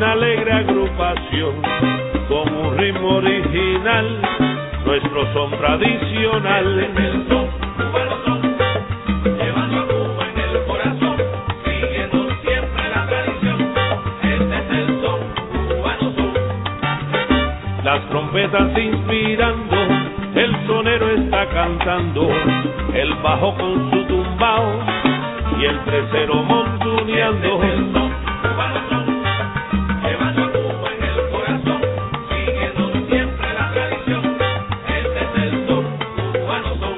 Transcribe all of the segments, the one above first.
una alegre agrupación con un ritmo original, nuestro son tradicional. Este es el son cubano son, llevando a Cuba en el corazón, siguiendo siempre la tradición. Este es el son cubano son. Las trompetas inspirando, el sonero está cantando, el bajo con su tumbao y el tercero montuneando. Este es el son cubano son, llevando a Cuba en el corazón, siguiendo siempre la tradición. Este es el son cubano son.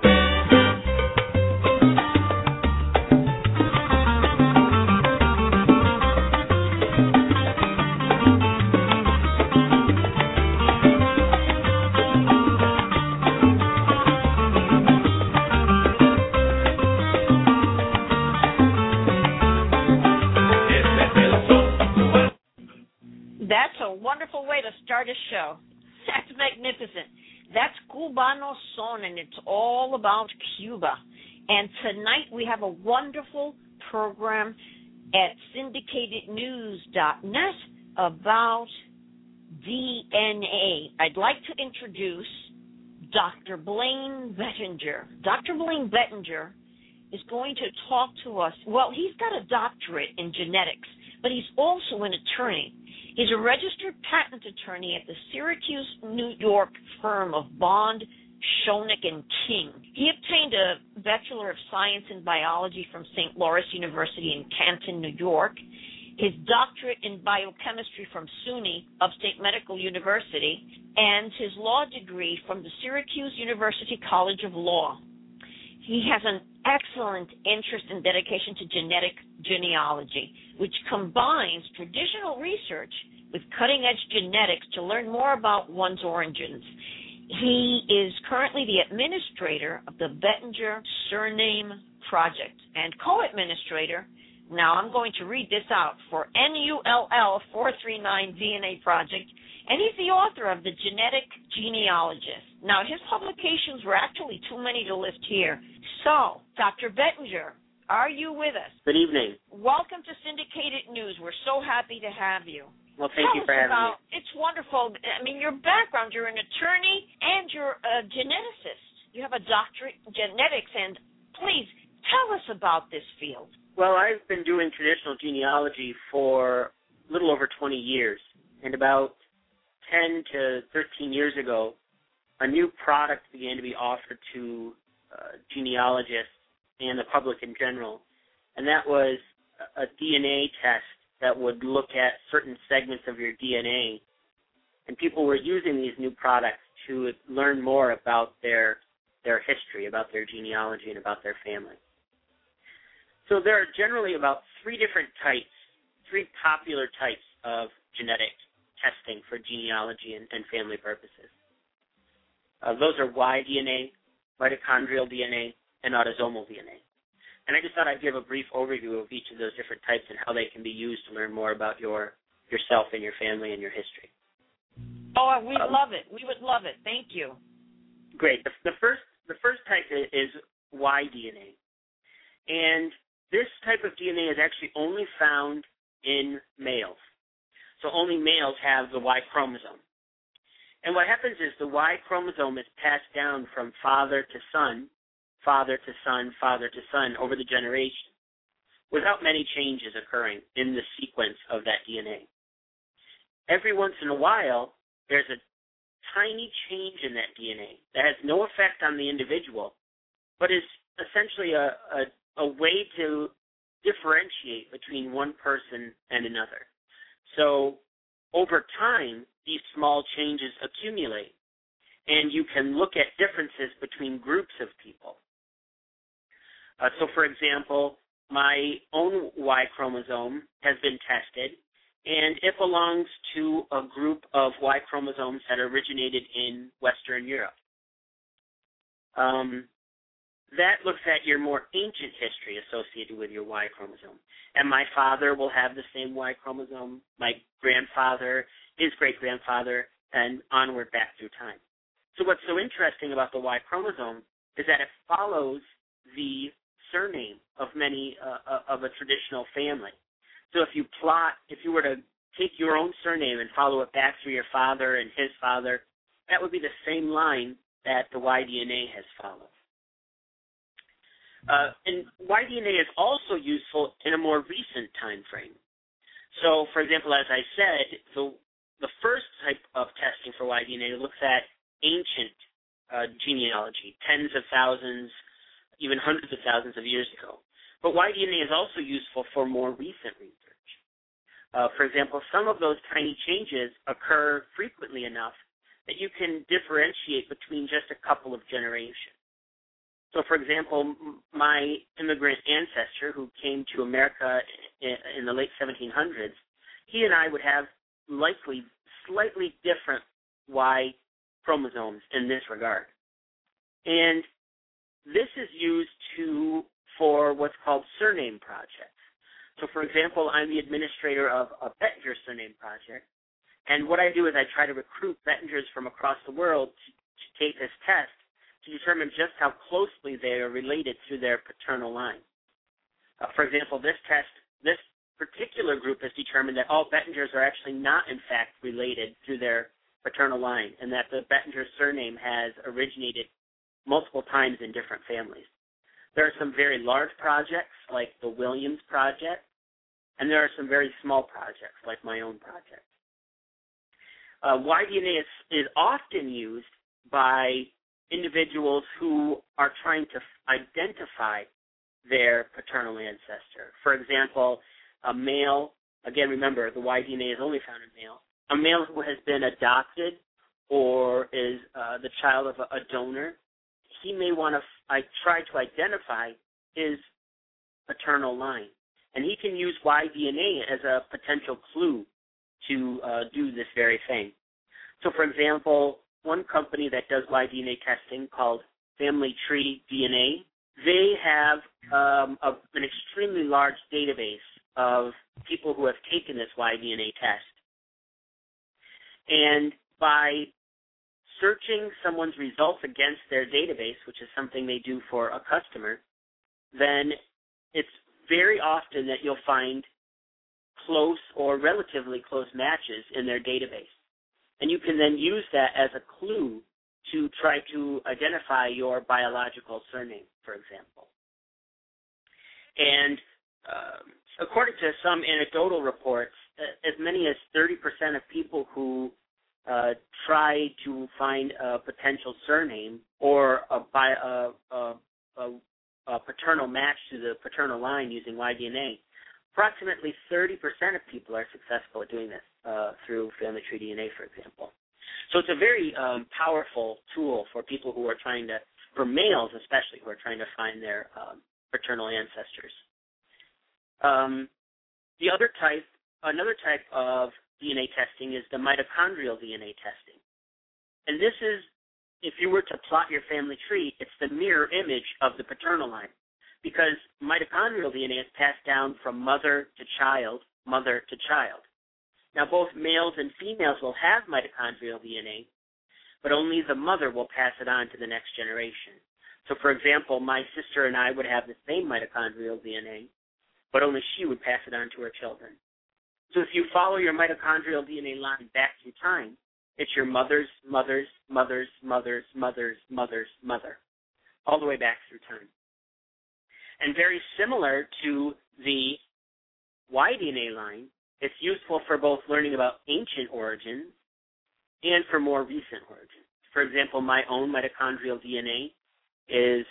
Este es el son cubano. That's a wonderful way to start a show. That's magnificent. That's Cubano Son, and it's all about Cuba. And tonight we have a wonderful program at syndicatednews.net about DNA. I'd like to introduce Dr. Blaine Bettinger. Dr. Blaine Bettinger is going to talk to us. Well, he's got a doctorate in genetics, but he's also an attorney. He's a registered patent attorney at the Syracuse, New York firm of Bond, Schoenig, and King. He obtained a Bachelor of Science in Biology from St. Lawrence University in Canton, New York, his doctorate in biochemistry from SUNY, Upstate Medical University, and his law degree from the Syracuse University College of Law. He has an excellent interest and dedication to genetic genealogy, which combines traditional research with cutting-edge genetics to learn more about one's origins. He is currently the administrator of the Bettinger Surname Project and co-administrator, now I'm going to read this out, for NULL 439 DNA Project, and he's the author of The Genetic Genealogist. Now, his publications were actually too many to list here. So, Dr. Bettinger, are you with us? Good evening. Welcome to Syndicated News. We're so happy to have you. Well, thank you for having me. It's wonderful. I mean, your background, you're an attorney and you're a geneticist. You have a doctorate in genetics, and please tell us about this field. Well, I've been doing traditional genealogy for a little over 20 years, and about 10 to 13 years ago, a new product began to be offered to genealogists and the public in general, and that was a DNA test that would look at certain segments of your DNA, and people were using these new products to learn more about their history, about their genealogy, and about their family. So there are generally about three popular types of genetic testing for genealogy and family purposes. Those are Y-DNA, mitochondrial DNA, and autosomal DNA. And I just thought I'd give a brief overview of each of those different types and how they can be used to learn more about yourself and your family and your history. Oh, we'd love it. We would love it. Thank you. Great. The first type is Y-DNA. And this type of DNA is actually only found in males. So only males have the Y chromosome. And what happens is the Y chromosome is passed down from father to son, father to son, father to son over the generation, without many changes occurring in the sequence of that DNA. Every once in a while, there's a tiny change in that DNA that has no effect on the individual, but is essentially a way to differentiate between one person and another. So over time, these small changes accumulate, and you can look at differences between groups of people. So for example, my own Y chromosome has been tested, and it belongs to a group of Y chromosomes that originated in Western Europe. That looks at your more ancient history associated with your Y chromosome. And my father will have the same Y chromosome, my grandfather, his great-grandfather, and onward back through time. So what's so interesting about the Y chromosome is that it follows the surname of many of a traditional family. So if you were to take your own surname and follow it back through your father and his father, that would be the same line that the Y-DNA has followed. And Y-DNA is also useful in a more recent time frame. So, for example, as I said, the first type of testing for Y-DNA looks at ancient genealogy, tens of thousands, even hundreds of thousands of years ago. But Y-DNA is also useful for more recent research. For example, some of those tiny changes occur frequently enough that you can differentiate between just a couple of generations. So, for example, my immigrant ancestor who came to America in the late 1700s, he and I would have likely slightly different Y chromosomes in this regard. And this is used for what's called surname projects. So, for example, I'm the administrator of a Bettinger surname project, and what I do is I try to recruit Bettingers from across the world to take this test to determine just how closely they are related through their paternal line. For example, this particular group has determined that all Bettingers are actually not, in fact, related through their paternal line, and that the Bettinger surname has originated multiple times in different families. There are some very large projects, like the Williams Project, and there are some very small projects, like my own project. Y-DNA is often used by individuals who are trying to identify their paternal ancestor. For example, a male, again, remember, the Y-DNA is only found in male, a male who has been adopted or is the child of a donor, he may want to try to identify his paternal line. And he can use Y-DNA as a potential clue to do this very thing. So, for example, one company that does Y-DNA testing called Family Tree DNA, they have an extremely large database of people who have taken this Y-DNA test. And by searching someone's results against their database, which is something they do for a customer, then it's very often that you'll find close or relatively close matches in their database. And you can then use that as a clue to try to identify your biological surname, for example. And according to some anecdotal reports, as many as 30% of people who try to find a potential surname or a paternal match to the paternal line using Y-DNA, approximately 30% of people are successful at doing this through Family Tree DNA, for example. So it's a very powerful tool for people who are trying to, for males especially, who are trying to find their paternal ancestors. Another type of DNA testing is the mitochondrial DNA testing. And this is, if you were to plot your family tree, it's the mirror image of the paternal line, because mitochondrial DNA is passed down from mother to child, mother to child. Now, both males and females will have mitochondrial DNA, but only the mother will pass it on to the next generation. So, for example, my sister and I would have the same mitochondrial DNA, but only she would pass it on to her children. So if you follow your mitochondrial DNA line back through time, it's your mother's mother's mother's mother's mother's mother's mother, all the way back through time. And very similar to the Y-DNA line, it's useful for both learning about ancient origins and for more recent origins. For example, my own mitochondrial DNA is,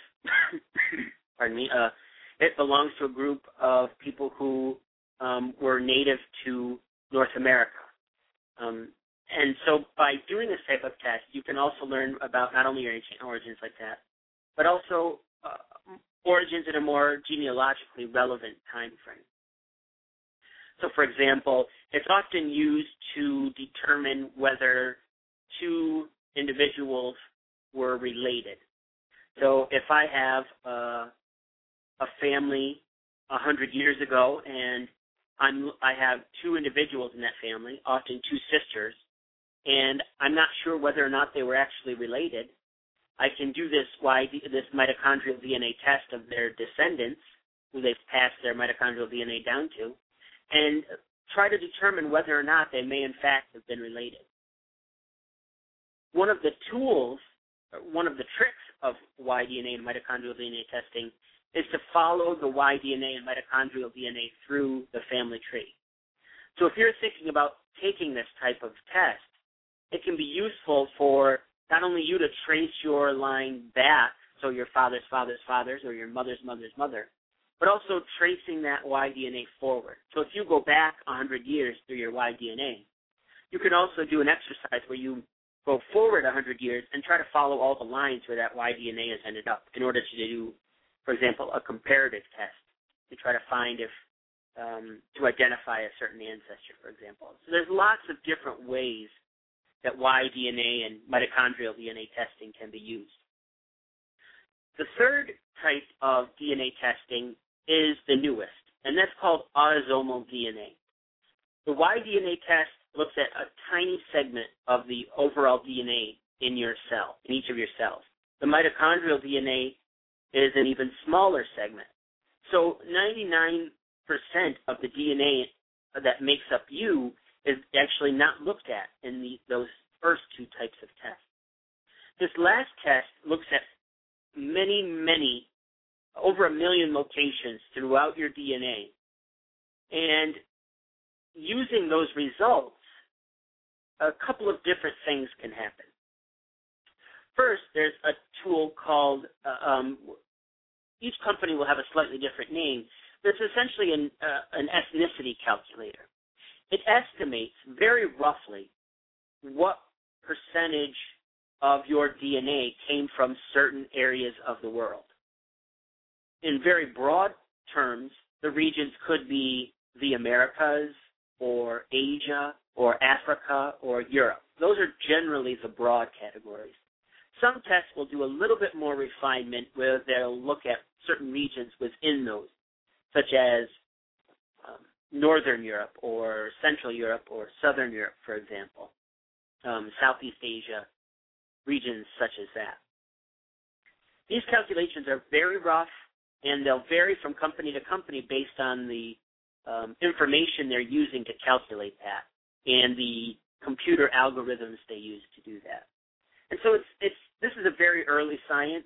it belongs to a group of people who were native to North America. And so by doing this type of test, you can also learn about not only your ancient origins like that, but also origins in a more genealogically relevant time frame. So, for example, it's often used to determine whether two individuals were related. So if I have a family 100 years ago and I have two individuals in that family, often two sisters, and I'm not sure whether or not they were actually related, I can do this mitochondrial DNA test of their descendants, who they've passed their mitochondrial DNA down to, and try to determine whether or not they may in fact have been related. One of the tools, one of the tricks of Y-DNA and mitochondrial DNA testing is to follow the Y-DNA and mitochondrial DNA through the family tree. So if you're thinking about taking this type of test, it can be useful for not only you to trace your line back, so your father's father's fathers or your mother's mother's mother, but also tracing that Y-DNA forward. So if you go back 100 years through your Y-DNA, you can also do an exercise where you go forward 100 years and try to follow all the lines where that Y-DNA has ended up in order to do, for example, a comparative test to try to find if, to identify a certain ancestor, for example. So there's lots of different ways that Y-DNA and mitochondrial DNA testing can be used. The third type of DNA testing is the newest, and that's called autosomal DNA. The Y-DNA test looks at a tiny segment of the overall DNA in your cell, in each of your cells. The mitochondrial DNA is an even smaller segment. So 99% of the DNA that makes up you is actually not looked at in those first two types of tests. This last test looks at many, over 1 million locations throughout your DNA. And using those results, a couple of different things can happen. First, there's a tool called, each company will have a slightly different name, but it's essentially an ethnicity calculator. It estimates very roughly what percentage of your DNA came from certain areas of the world. In very broad terms, the regions could be the Americas or Asia or Africa or Europe. Those are generally the broad categories. Some tests will do a little bit more refinement where they'll look at certain regions within those, such as Northern Europe or Central Europe or Southern Europe, for example, Southeast Asia, regions such as that. These calculations are very rough, and they'll vary from company to company based on the information they're using to calculate that and the computer algorithms they use to do that. And so this is a very early science.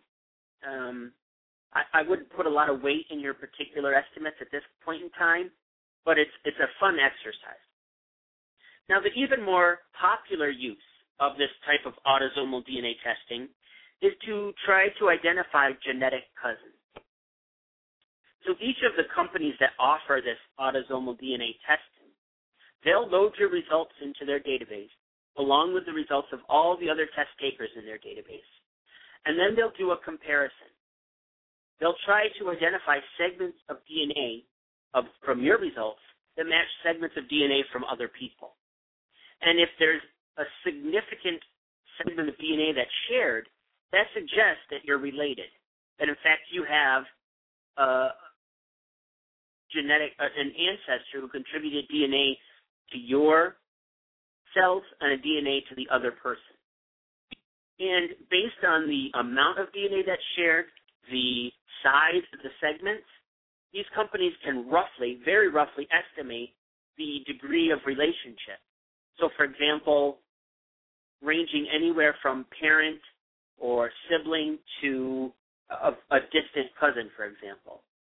I wouldn't put a lot of weight in your particular estimates at this point in time, but it's a fun exercise. Now, the even more popular use of this type of autosomal DNA testing is to try to identify genetic cousins. So each of the companies that offer this autosomal DNA testing, they'll load your results into their database along with the results of all the other test takers in their database. And then they'll do a comparison. They'll try to identify segments of DNA from your results that match segments of DNA from other people. And if there's a significant segment of DNA that's shared, that suggests that you're related. That in fact you have an ancestor who contributed DNA to your cells and a DNA to the other person. And based on the amount of DNA that's shared, the size of the segments, these companies can very roughly estimate the degree of relationship. So, for example, ranging anywhere from parent or sibling to a distant cousin, for example.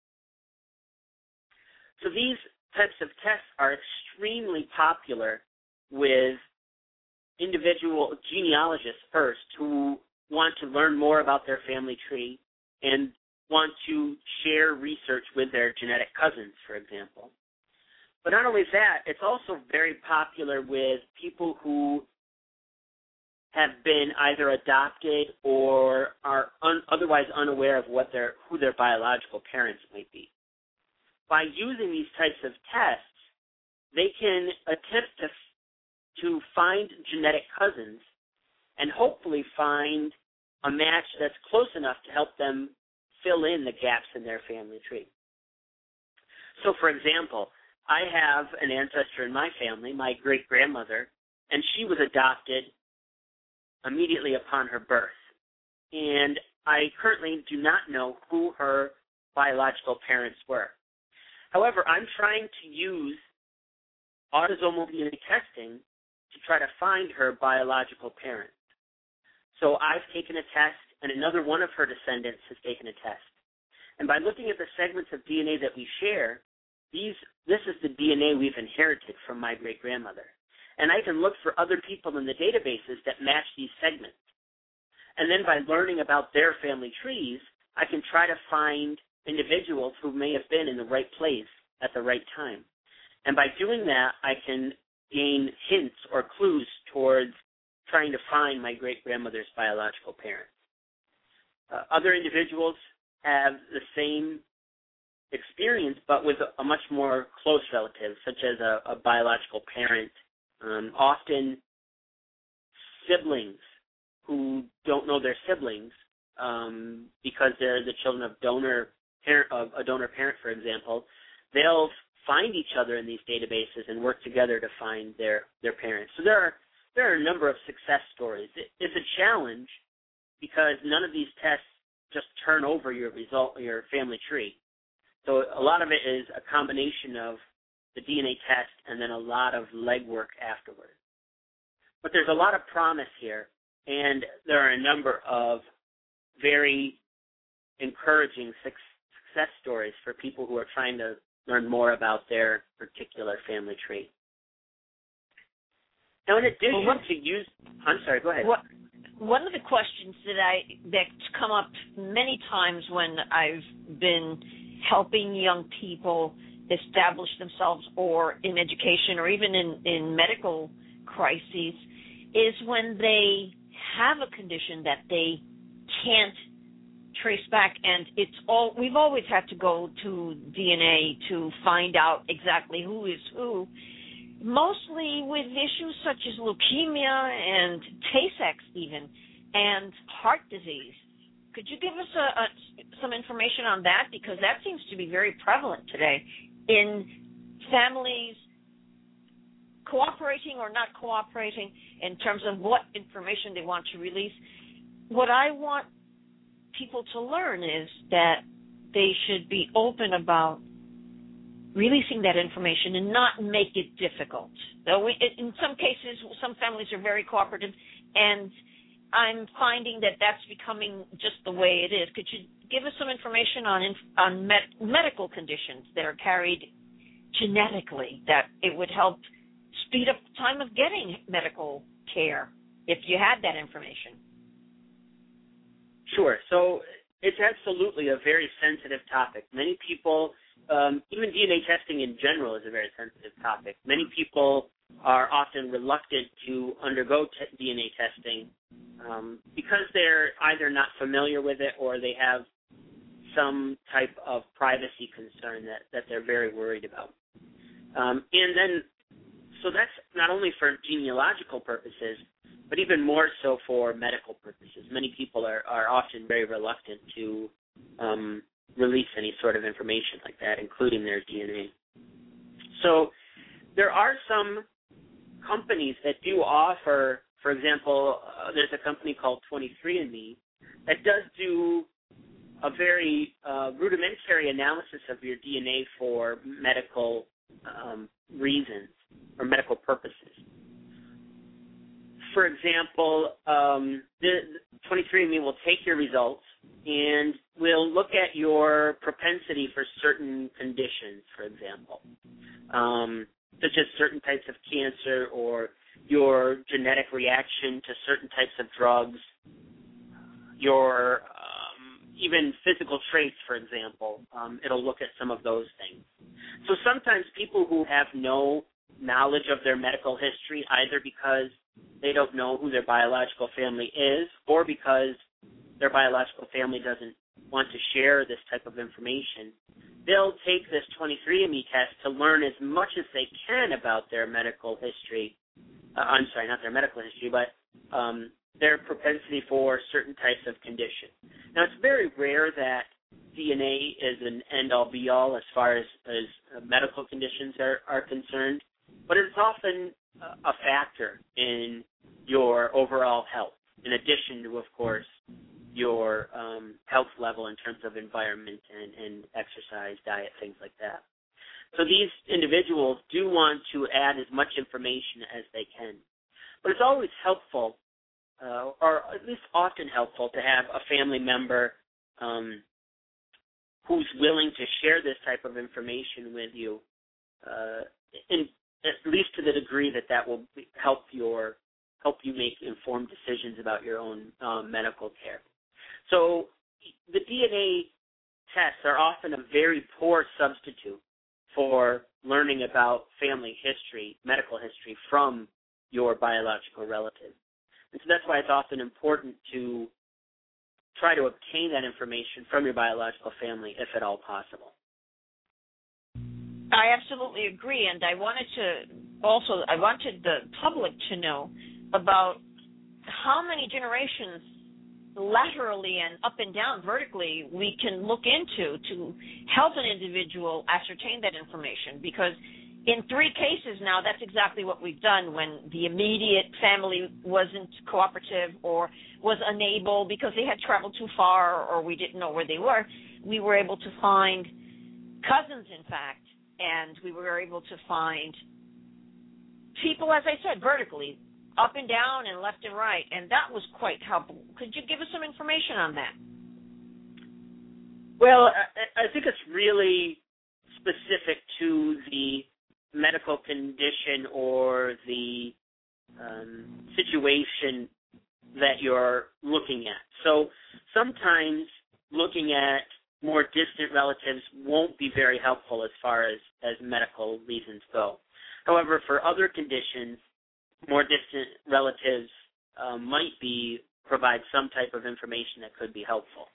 So these types of tests are extremely popular with individual genealogists first who want to learn more about their family tree and want to share research with their genetic cousins, for example. But not only that, it's also very popular with people who have been either adopted or are otherwise unaware of who their biological parents might be. By using these types of tests, they can attempt to find genetic cousins and hopefully find a match that's close enough to help them fill in the gaps in their family tree. So, for example, I have an ancestor in my family, my great-grandmother, and she was adopted immediately upon her birth. And I currently do not know who her biological parents were. However, I'm trying to use autosomal DNA testing to try to find her biological parent. So I've taken a test, and another one of her descendants has taken a test. And by looking at the segments of DNA that we share, this is the DNA we've inherited from my great-grandmother. And I can look for other people in the databases that match these segments. And then by learning about their family trees, I can try to find individuals who may have been in the right place at the right time. And by doing that, I can gain hints or clues towards trying to find my great-grandmother's biological parent. Other individuals have the same experience, but with a much more close relative, such as a biological parent, often siblings who don't know their siblings because they're the children of a donor parent, for example. They'll find each other in these databases and work together to find their parents. So there are a number of success stories. It's a challenge because none of these tests just turn over your family tree. So a lot of it is a combination of the DNA test and then a lot of legwork afterward. But there's a lot of promise here, and there are a number of very encouraging success stories for people who are trying to learn more about their particular family tree. Now, in addition to use, I'm sorry, go ahead. One of the questions that's come up many times when I've been helping young people establish themselves or in education or even in medical crises is when they have a condition that they can't trace back, and we've always had to go to DNA to find out exactly who is who, mostly with issues such as leukemia and Tay-Sachs even, and heart disease. Could you give us some information on that? Because that seems to be very prevalent today in families cooperating or not cooperating in terms of what information they want to release. What I want people to learn is that they should be open about releasing that information and not make it difficult. Though in some cases, some families are very cooperative, and I'm finding that that's becoming just the way it is. Could you give us some information on medical conditions that are carried genetically, that it would help speed up the time of getting medical care if you had that information? Sure. So it's absolutely a very sensitive topic. Many people, even DNA testing in general is a very sensitive topic. Many people are often reluctant to undergo DNA testing because they're either not familiar with it or they have some type of privacy concern that they're very worried about. So that's not only for genealogical purposes, but even more so for medical purposes. Many people are often very reluctant to release any sort of information like that, including their DNA. So there are some companies that do offer, for example, there's a company called 23andMe that does do a very rudimentary analysis of your DNA for medical reasons or medical purposes. For example, the 23andMe will take your results and will look at your propensity for certain conditions, for example, such as certain types of cancer or your genetic reaction to certain types of drugs, your even physical traits, for example. It'll look at some of those things. So sometimes people who have no knowledge of their medical history, either because they don't know who their biological family is or because their biological family doesn't want to share this type of information, they'll take this 23andMe test to learn as much as they can about their medical history. I'm sorry, not their medical history, but their propensity for certain types of condition. Now, it's very rare that DNA is an end-all, be-all as far as medical conditions are concerned, but it's often a factor in your overall health, in addition to, of course, your health level in terms of environment and exercise, diet, things like that. So these individuals do want to add as much information as they can. But it's always helpful, or at least often helpful, to have a family member who's willing to share this type of information with you, at least to the degree that will help you make informed decisions about your own medical care. So the DNA tests are often a very poor substitute for learning about family history, medical history from your biological relative. And so that's why it's often important to try to obtain that information from your biological family, if at all possible. I absolutely agree, and I wanted the public to know about how many generations laterally and up and down vertically we can look into to help an individual ascertain that information, because in 3 cases now, that's exactly what we've done when the immediate family wasn't cooperative or was unable because they had traveled too far or we didn't know where they were. We were able to find cousins, in fact, and we were able to find people, as I said, vertically, up and down and left and right, and that was quite helpful. Could you give us some information on that? Well, I think it's really specific to the medical condition or the situation that you're looking at. So sometimes looking at more distant relatives won't be very helpful as far as medical reasons go. However, for other conditions, more distant relatives might provide some type of information that could be helpful.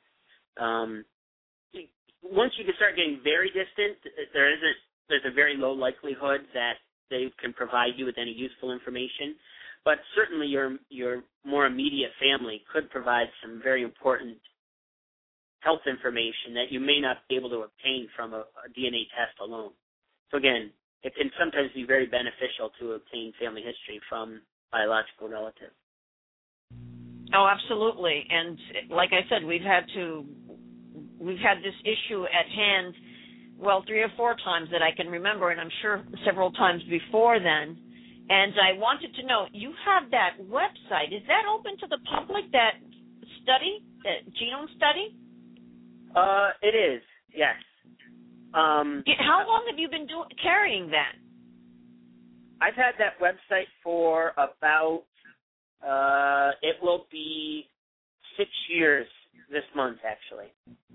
Once you can start getting very distant, there's a very low likelihood that they can provide you with any useful information. But certainly your more immediate family could provide some very important health information that you may not be able to obtain from a DNA test alone. So again, it can sometimes be very beneficial to obtain family history from biological relatives. Oh, absolutely. And like I said, we've had this issue at hand, 3 or 4 times that I can remember, and I'm sure several times before then. And I wanted to know, you have that website. Is that open to the public, that study, that genome study? It is, yes. How long have you been carrying that? I've had that website for about, it will be 6 years this month, actually.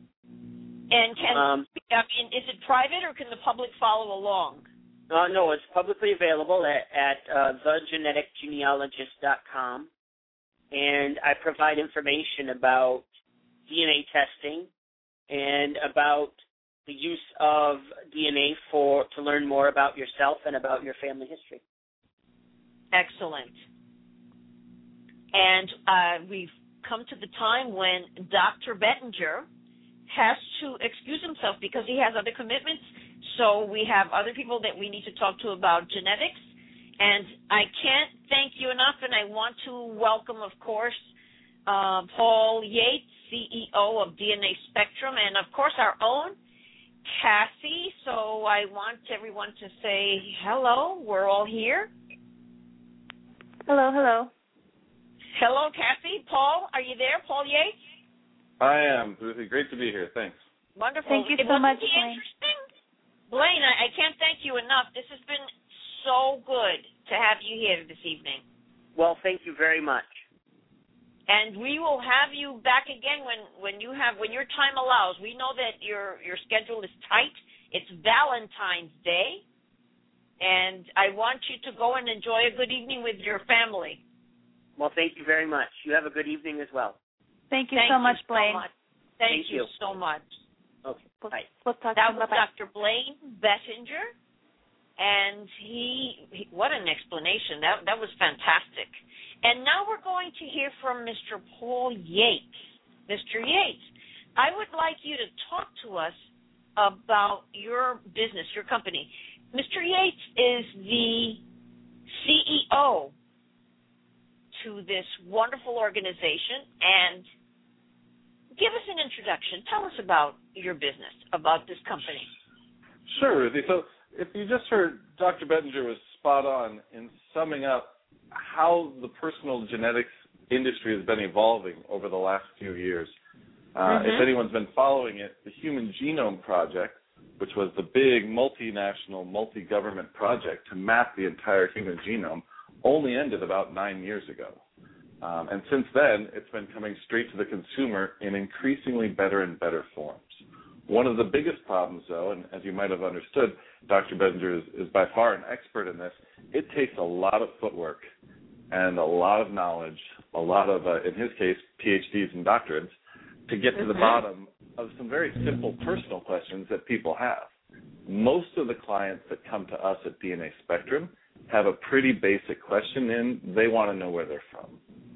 And is it private, or can the public follow along? No, it's publicly available at thegeneticgenealogist.com, and I provide information about DNA testing and about the use of DNA to learn more about yourself and about your family history. Excellent. And we've come to the time when Dr. Bettinger has to excuse himself because he has other commitments. So we have other people that we need to talk to about genetics. And I can't thank you enough, and I want to welcome, of course, Paul Yates, CEO of DNA Spectrum, and, of course, our own Cassie. So I want everyone to say hello. We're all here. Hello, hello. Hello, Cassie. Paul, are you there? Paul Yates? I am. Great to be here. Thanks. Wonderful. Thank you so much, Blaine. Interesting. Blaine, I can't thank you enough. This has been so good to have you here this evening. Well, thank you very much. And we will have you back again when your time allows. We know that your schedule is tight. It's Valentine's Day, and I want you to go and enjoy a good evening with your family. Well, thank you very much. You have a good evening as well. Thank you so much, Blaine. Thank you so much. Okay, bye. We'll talk that to you. was Bye-bye. Dr. Blaine Bettinger, and he what an explanation. That was fantastic. And now we're going to hear from Mr. Paul Yates. Mr. Yates, I would like you to talk to us about your business, your company. Mr. Yates is the CEO to this wonderful organization, and give us an introduction. Tell us about your business, about this company. Sure, Ruthie. So if you just heard, Dr. Bettinger was spot on in summing up how the personal genetics industry has been evolving over the last few years. If anyone's been following it, the Human Genome Project, which was the big multinational, multi-government project to map the entire human genome, only ended about 9 years ago. And since then, it's been coming straight to the consumer in increasingly better and better forms. One of the biggest problems, though, and as you might have understood, Dr. Bettinger is by far an expert in this, it takes a lot of footwork and a lot of knowledge, a lot of, in his case, PhDs and doctorates, to get to the bottom of some very simple personal questions that people have. Most of the clients that come to us at DNA Spectrum have a pretty basic question, and they want to know where they're from.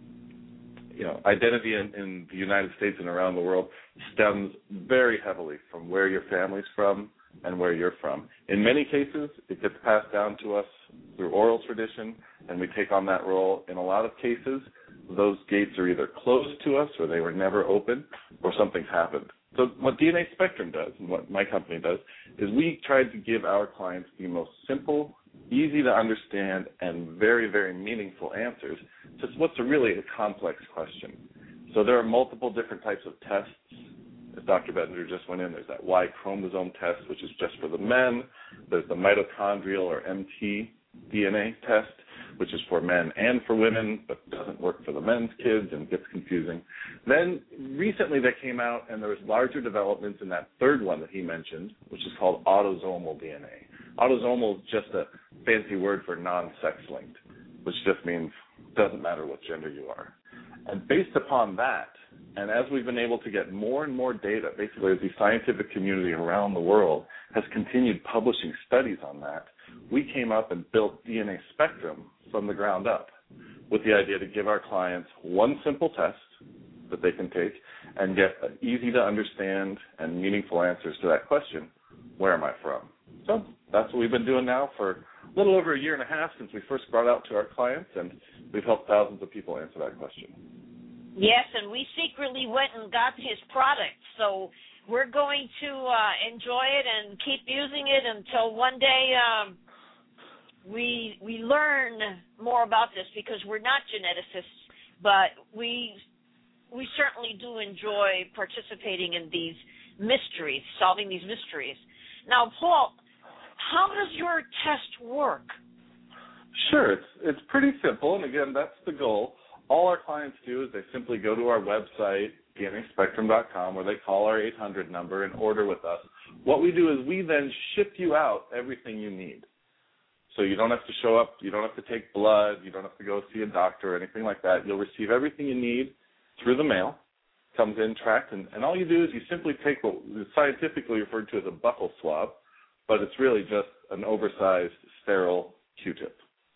You know, identity in the United States and around the world stems very heavily from where your family's from and where you're from. In many cases, it gets passed down to us through oral tradition, and we take on that role. In a lot of cases, those gates are either closed to us or they were never open or something's happened. So what DNA Spectrum does and what my company does is we try to give our clients the most simple, easy to understand, and very, very meaningful answers to what's really a complex question. So there are multiple different types of tests. As Dr. Bettinger just went in, there's that Y chromosome test, which is just for the men. There's the mitochondrial or MT DNA test, which is for men and for women, but doesn't work for the men's kids and gets confusing. Then recently that came out, and there was larger developments in that third one that he mentioned, which is called autosomal DNA. Autosomal is just a fancy word for non-sex linked, which just means it doesn't matter what gender you are. And based upon that, and as we've been able to get more and more data, basically as the scientific community around the world has continued publishing studies on that, we came up and built DNA Spectrum from the ground up with the idea to give our clients one simple test that they can take and get easy to understand and meaningful answers to that question, where am I from? So that's what we've been doing now for a little over a year and a half since we first brought it out to our clients, and we've helped thousands of people answer that question. Yes, and we secretly went and got his product, so we're going to enjoy it and keep using it until one day we learn more about this, because we're not geneticists, but we certainly do enjoy participating in these mysteries, solving these mysteries. Now, Paul, how does your test work? Sure, it's pretty simple, and again, that's the goal. All our clients do is they simply go to our website, DNAspectrum.com, where they call our 800 number and order with us. What we do is we then ship you out everything you need. So you don't have to show up, you don't have to take blood, you don't have to go see a doctor or anything like that. You'll receive everything you need through the mail. Comes in tracked, and all you do is you simply take what is scientifically referred to as a buccal swab, but it's really just an oversized, sterile Q-tip.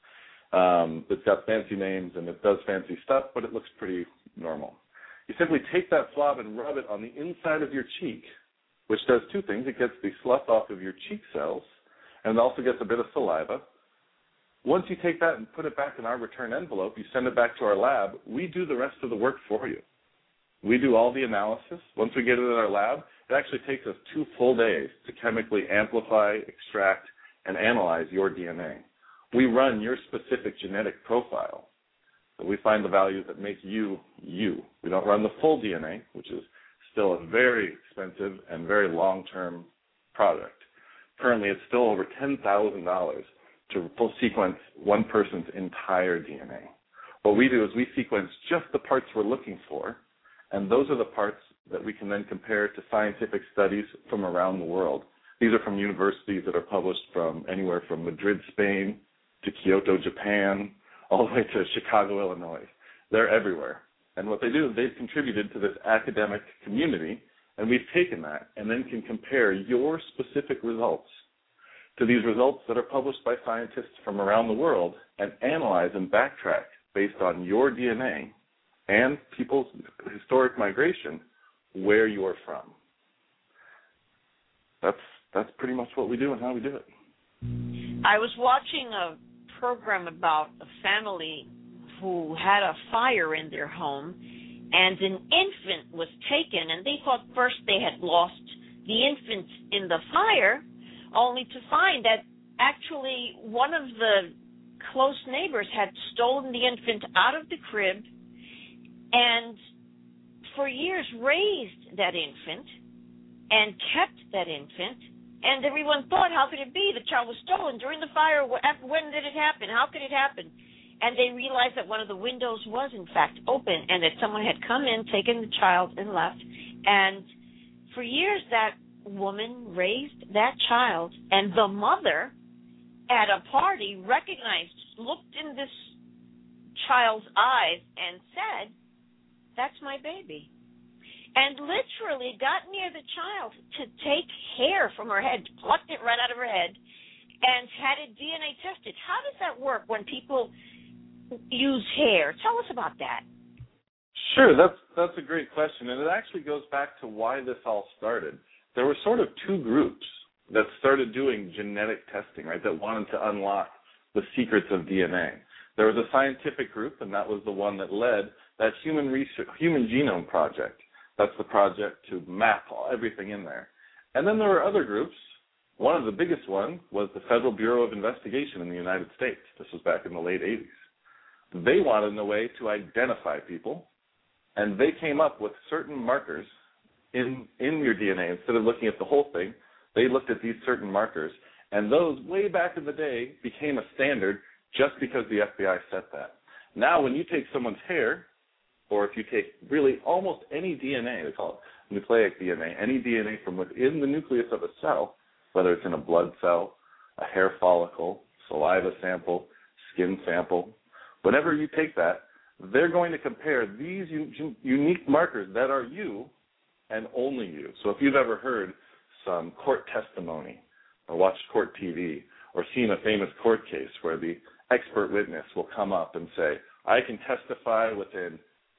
It's got fancy names and it does fancy stuff, but it looks pretty normal. You simply take that swab and rub it on the inside of your cheek, which does two things. It gets the slough off of your cheek cells, and it also gets a bit of saliva. Once you take that and put it back in our return envelope, you send it back to our lab, we do the rest of the work for you. We do all the analysis. Once we get it in our lab, it actually takes us 2 full days to chemically amplify, extract, and analyze your DNA. We run your specific genetic profile. So we find the values that make you, you. We don't run the full DNA, which is still a very expensive and very long-term product. Currently, it's still over $10,000 to full sequence one person's entire DNA. What we do is we sequence just the parts we're looking for, and those are the parts that we can then compare to scientific studies from around the world. These are from universities that are published from anywhere from Madrid, Spain, to Kyoto, Japan, all the way to Chicago, Illinois. They're everywhere. And what they do is they've contributed to this academic community, and we've taken that and then can compare your specific results to these results that are published by scientists from around the world and analyze and backtrack based on your DNA and people's historic migration where you are from. That's pretty much what we do and how we do it. I was watching a program about a family who had a fire in their home, and an infant was taken, and they thought first they had lost the infant in the fire, only to find that actually one of the close neighbors had stolen the infant out of the crib and for years raised that infant and kept that infant. And everyone thought, how could it be? The child was stolen during the fire. When did it happen? How could it happen? And they realized that one of the windows was, in fact, open and that someone had come in, taken the child, and left. And for years, that woman raised that child, and the mother at a party recognized, looked in this child's eyes and said, "That's my baby." And literally got near the child to take hair from her head, plucked it right out of her head, and had it DNA tested. How does that work when people use hair? Tell us about that. Sure, that's a great question, and it actually goes back to why this all started. There were sort of two groups that started doing genetic testing, right, that wanted to unlock the secrets of DNA. There was a scientific group, and that was the one that led that Human Genome Project. That's the project to map everything in there. And then there were other groups. One of the biggest ones was the Federal Bureau of Investigation in the United States. This was back in the late 80s. They wanted a way to identify people, and they came up with certain markers in your DNA. Instead of looking at the whole thing, they looked at these certain markers, and those way back in the day became a standard just because the FBI set that. Now when you take someone's hair, or if you take really almost any DNA, they call it nucleic DNA, any DNA from within the nucleus of a cell, whether it's in a blood cell, a hair follicle, saliva sample, skin sample, whenever you take that, they're going to compare these unique markers that are you and only you. So if you've ever heard some court testimony or watched court TV or seen a famous court case where the expert witness will come up and say, I can testify within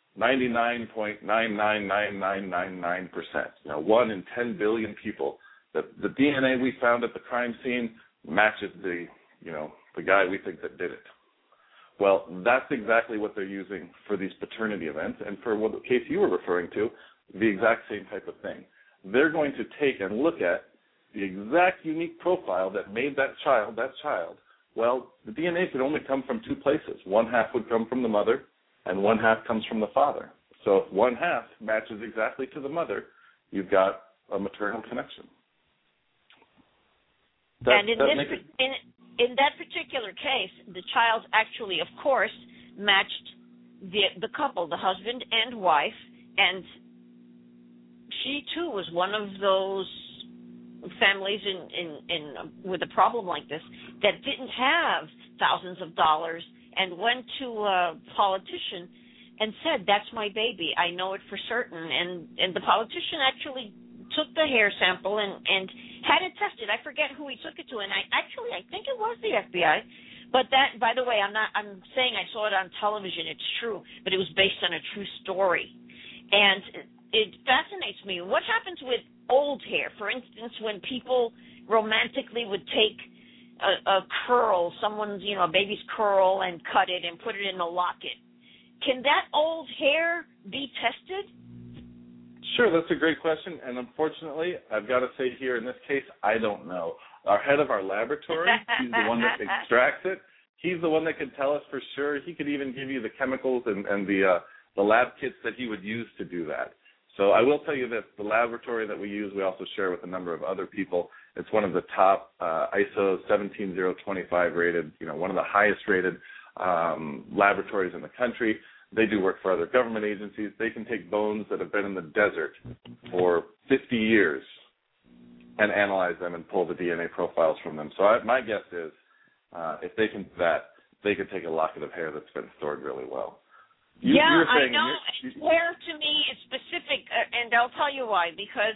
99.999999%, 1 in 10 billion people, that the DNA we found at the crime scene matches the guy we think that did it. Well, that's exactly what they're using for these paternity events, and for the case you were referring to, the exact same type of thing. They're going to take and look at the exact unique profile that made that child. Well, the DNA could only come from two places. One half would come from the mother, and one half comes from the father. So if one half matches exactly to the mother, you've got a maternal connection. And in that particular case, the child actually, of course, matched the couple, the husband and wife, and she too was one of those families in with a problem like this that didn't have thousands of dollars and went to a politician and said, "That's my baby. I know it for certain." And the politician actually took the hair sample and had it tested. I forget who he took it to, and I think it was the FBI. But that, by the way, I'm saying I saw it on television. It's true, but it was based on a true story. And it fascinates me. What happens with old hair? For instance, when people romantically would take a curl, someone's, a baby's curl, and cut it and put it in a locket. Can that old hair be tested? Sure, that's a great question, and unfortunately, I've got to say here in this case, I don't know. Our head of our laboratory, he's the one that extracts it. He's the one that can tell us for sure. He could even give you the chemicals and the lab kits that he would use to do that. So I will tell you that the laboratory that we use, we also share with a number of other people. It's one of the top ISO 17025 rated, one of the highest rated laboratories in the country. They do work for other government agencies. They can take bones that have been in the desert for 50 years and analyze them and pull the DNA profiles from them. So my guess is if they can do that, they could take a locket of hair that's been stored really well. I know. Hair to me is specific, and I'll tell you why. Because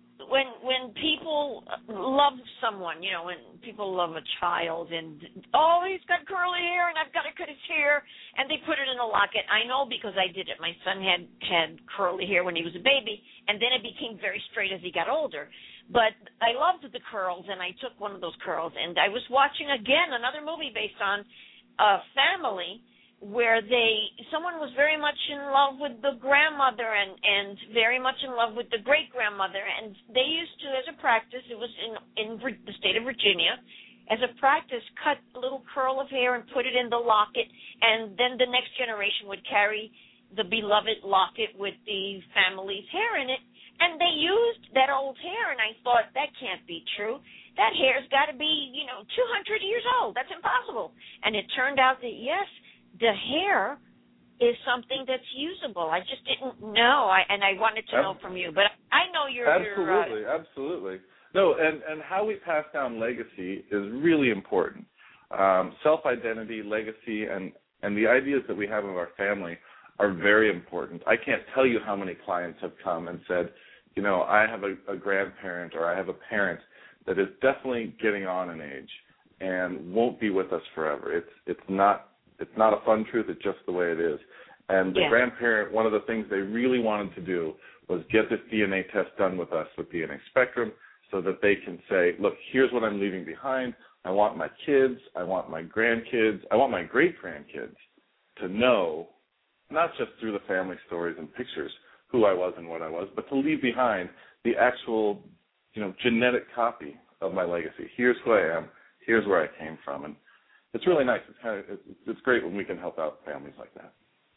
when people love someone, when people love a child, and he's got curly hair, and I've got to cut his hair, and they put it in a locket. I know because I did it. My son had curly hair when he was a baby, and then it became very straight as he got older. But I loved the curls, and I took one of those curls, and I was watching again another movie based on a family where someone was very much in love with the grandmother and very much in love with the great-grandmother, and they used to, as a practice, it was in the state of Virginia, as a practice, cut a little curl of hair and put it in the locket, and then the next generation would carry the beloved locket with the family's hair in it. And they used that old hair, and I thought, that can't be true. That hair's got to be, 200 years old. That's impossible. And it turned out that, yes, the hair is something that's usable. I just didn't know, and I wanted to know from you. But I know you're... Absolutely. No, and how we pass down legacy is really important. Self-identity, legacy, and the ideas that we have of our family are very important. I can't tell you how many clients have come and said, I have a grandparent or I have a parent that is definitely getting on in age and won't be with us forever. It's not a fun truth. It's just the way it is. And the grandparent, one of the things they really wanted to do was get this DNA test done with us with DNA Spectrum so that they can say, look, here's what I'm leaving behind. I want my kids, I want my grandkids, I want my great-grandkids to know, not just through the family stories and pictures, who I was and what I was, but to leave behind the actual, genetic copy of my legacy. Here's who I am. Here's where I came from. And it's really nice. It's great when we can help out families like that.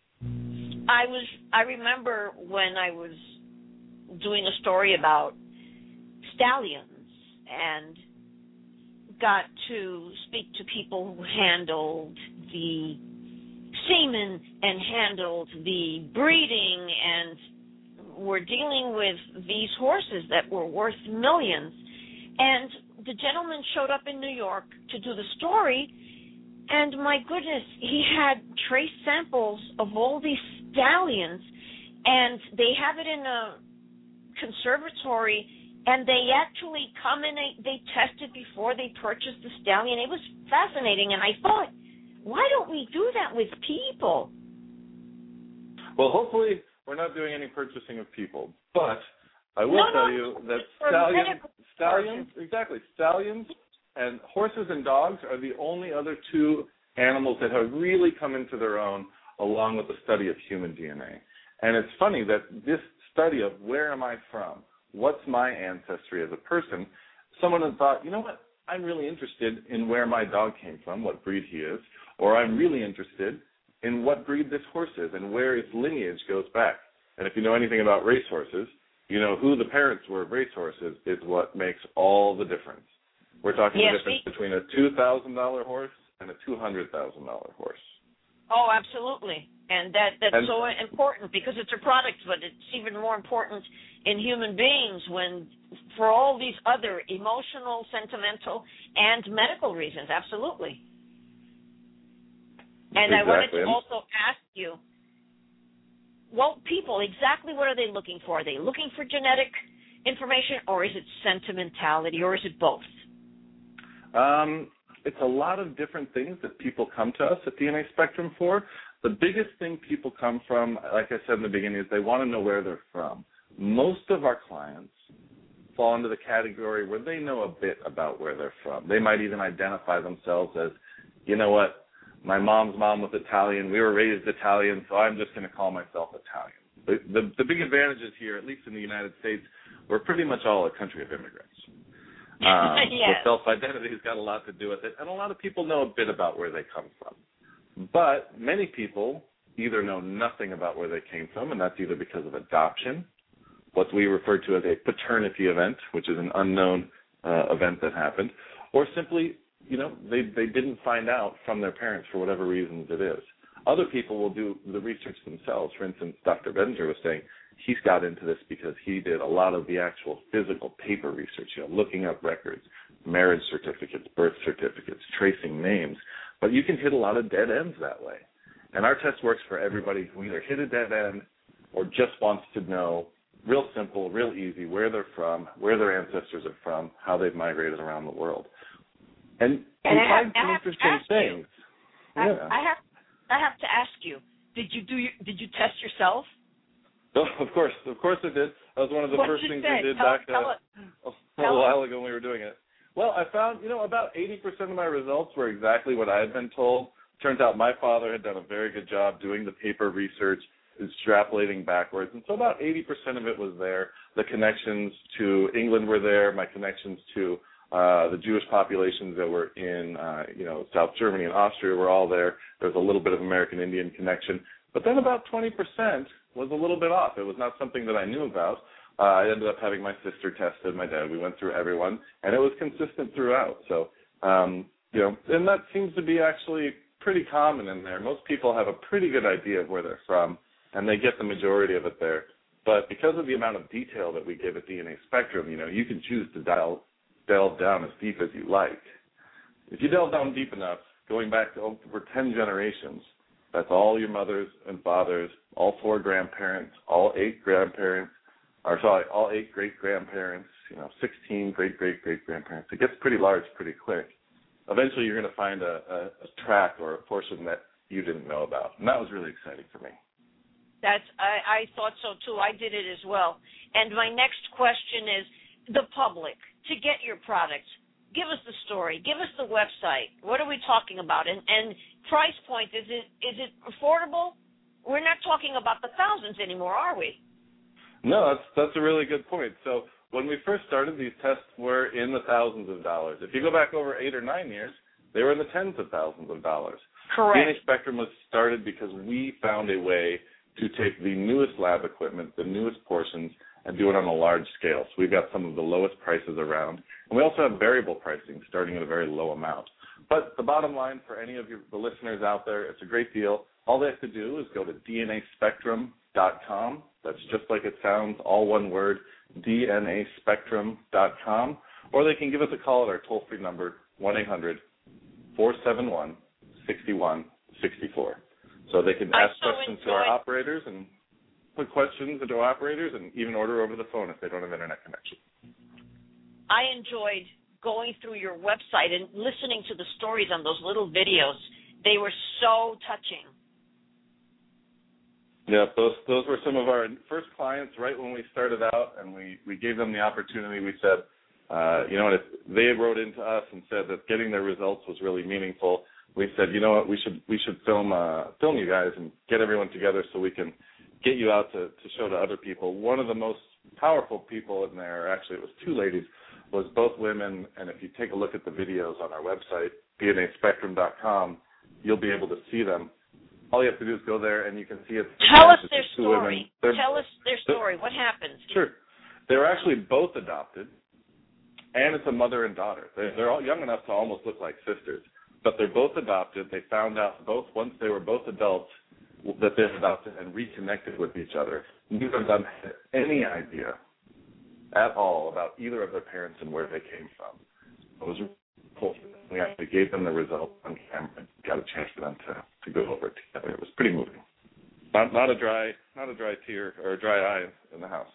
I remember when I was doing a story about stallions and got to speak to people who handled the semen and handled the breeding and were dealing with these horses that were worth millions. And the gentleman showed up in New York to do the story, and my goodness, he had trace samples of all these stallions, and they have it in a conservatory, and they actually come and they test it before they purchase the stallion. It was fascinating, and I thought, why don't we do that with people? Well, hopefully we're not doing any purchasing of people, but I will tell you that stallions and horses and dogs are the only other two animals that have really come into their own along with the study of human DNA. And it's funny that this study of where am I from, what's my ancestry as a person, someone had thought, you know what, I'm really interested in where my dog came from, what breed he is, or I'm really interested in what breed this horse is and where its lineage goes back. And if you know anything about racehorses, you know who the parents were of racehorses is what makes all the difference. We're talking the difference between a $2,000 horse and a $200,000 horse. Oh, absolutely. And that's so important because it's a product, but it's even more important in human beings when for all these other emotional, sentimental, and medical reasons. Absolutely. And I wanted to also ask you, people, exactly what are they looking for? Are they looking for genetic information, or is it sentimentality, or is it both? It's a lot of different things that people come to us at DNA Spectrum for. The biggest thing people come from, like I said in the beginning, is they want to know where they're from. Most of our clients fall into the category where they know a bit about where they're from. They might even identify themselves as, you know what, my mom's mom was Italian, we were raised Italian, so I'm just going to call myself Italian. The big advantages here, at least in the United States, we're pretty much all a country of immigrants. Yes. So self-identity has got a lot to do with it, and a lot of people know a bit about where they come from. But many people either know nothing about where they came from, and that's either because of adoption, what we refer to as a paternity event, which is an unknown event that happened, or simply, they didn't find out from their parents for whatever reasons it is. Other people will do the research themselves. For instance, Dr. Bettinger was saying he's got into this because he did a lot of the actual physical paper research, looking up records, marriage certificates, birth certificates, tracing names. But you can hit a lot of dead ends that way. And our test works for everybody who either hit a dead end or just wants to know, real simple, real easy, where they're from, where their ancestors are from, how they've migrated around the world. And you find some interesting things. I have to ask you, did you test yourself? Oh, of course I did. That was one of the first things we did back a while ago when we were doing it. Well, I found, about 80% of my results were exactly what I had been told. Turns out my father had done a very good job doing the paper research, extrapolating backwards, and so about 80% of it was there. The connections to England were there. My connections to The Jewish populations that were in, South Germany and Austria were all there. There was a little bit of American Indian connection. But then about 20% was a little bit off. It was not something that I knew about. I ended up having my sister tested, my dad. We went through everyone, and it was consistent throughout. So, and that seems to be actually pretty common in there. Most people have a pretty good idea of where they're from, and they get the majority of it there. But because of the amount of detail that we give at DNA Spectrum, you can choose to delve down as deep as you like. If you delve down deep enough, going back to over 10 generations, that's all your mothers and fathers, all 4 grandparents, all 8 grandparents, all 8 great-grandparents, 16 great-great-great-grandparents. It gets pretty large pretty quick. Eventually you're going to find a track or a portion that you didn't know about, and that was really exciting for me. I thought so, too. I did it as well. And my next question is, the public, to get your products, give us the story, give us the website. What are we talking about? And price point, is it affordable? We're not talking about the thousands anymore, are we? No, that's a really good point. So when we first started, these tests were in the thousands of dollars. If you go back over 8 or 9 years, they were in the tens of thousands of dollars. Correct. DNA Spectrum was started because we found a way to take the newest lab equipment, the newest portions, and do it on a large scale. So we've got some of the lowest prices around. And we also have variable pricing starting at a very low amount. But the bottom line for any of the listeners out there, it's a great deal. All they have to do is go to DNAspectrum.com. That's just like it sounds, all one word, DNAspectrum.com. Or they can give us a call at our toll-free number, 1-800-471-6164. So they can ask questions to our operators and put questions into our operators and even order over the phone if they don't have internet connection. I enjoyed going through your website and listening to the stories on those little videos. They were so touching. Yeah, those were some of our first clients right when we started out, and we gave them the opportunity. We said, if they wrote into us and said that getting their results was really meaningful, we said, we should film you guys and get everyone together so we can get you out to show to other people. One of the most powerful people in there, actually it was 2 ladies, was both women, and if you take a look at the videos on our website, DNAspectrum.com, you'll be able to see them. All you have to do is go there and you can see it. Tell us their story. Tell us their story. What happened? Sure. They were actually both adopted, and it's a mother and daughter. They're all young enough to almost look like sisters, but they're both adopted. They found out once they were both adults that they adopted and reconnected with each other. Neither of them had any idea at all about either of their parents and where they came from. It was cool. We actually gave them the results on camera and got a chance for them to go over it together. It was pretty moving. Not a dry tear or a dry eye in the house.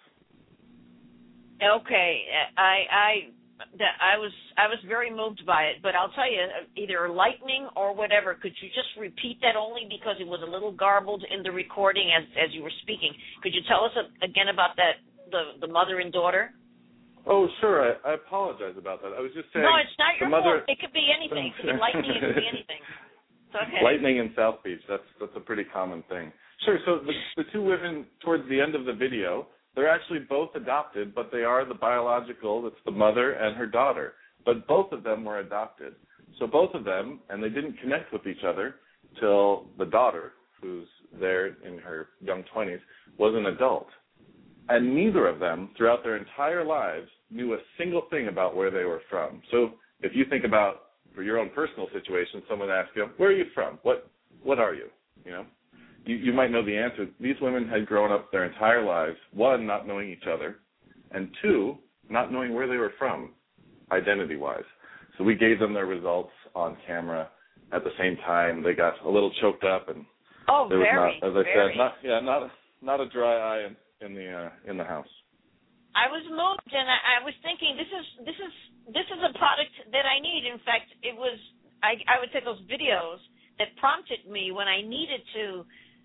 Okay, I was very moved by it, but I'll tell you, either lightning or whatever. Could you just repeat that only because it was a little garbled in the recording as you were speaking? Could you tell us again about that, the mother and daughter? Oh, sure. I apologize about that. I was just saying. No, it's not your fault. It could be anything. It could be lightning. It could be anything. It's okay. Lightning in South Beach. That's a pretty common thing. Sure. So the 2 women towards the end of the video, they're actually both adopted, but they are the biological. That's the mother and her daughter. But both of them were adopted. So both of them, and they didn't connect with each other till the daughter, who's there in her young 20s, was an adult. And neither of them, throughout their entire lives, knew a single thing about where they were from. So if you think about, for your own personal situation, someone asks you, where are you from? What are you? You might know the answer. These women had grown up their entire lives, 1, not knowing each other, and 2, not knowing where they were from, identity-wise. So we gave them their results on camera at the same time. They got a little choked up, and there was not, as I said, not a dry eye in the house. I was moved, and I was thinking, this is a product that I need. In fact, it was I would say those videos that prompted me when I needed to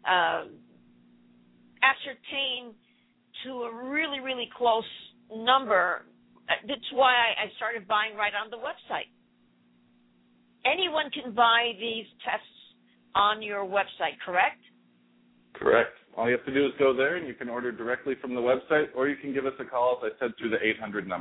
ascertain to a really, really close number. That's why I started buying right on the website. Anyone can buy these tests on your website, correct? Correct. All you have to do is go there, and you can order directly from the website, or you can give us a call, as I said, through the 800 number.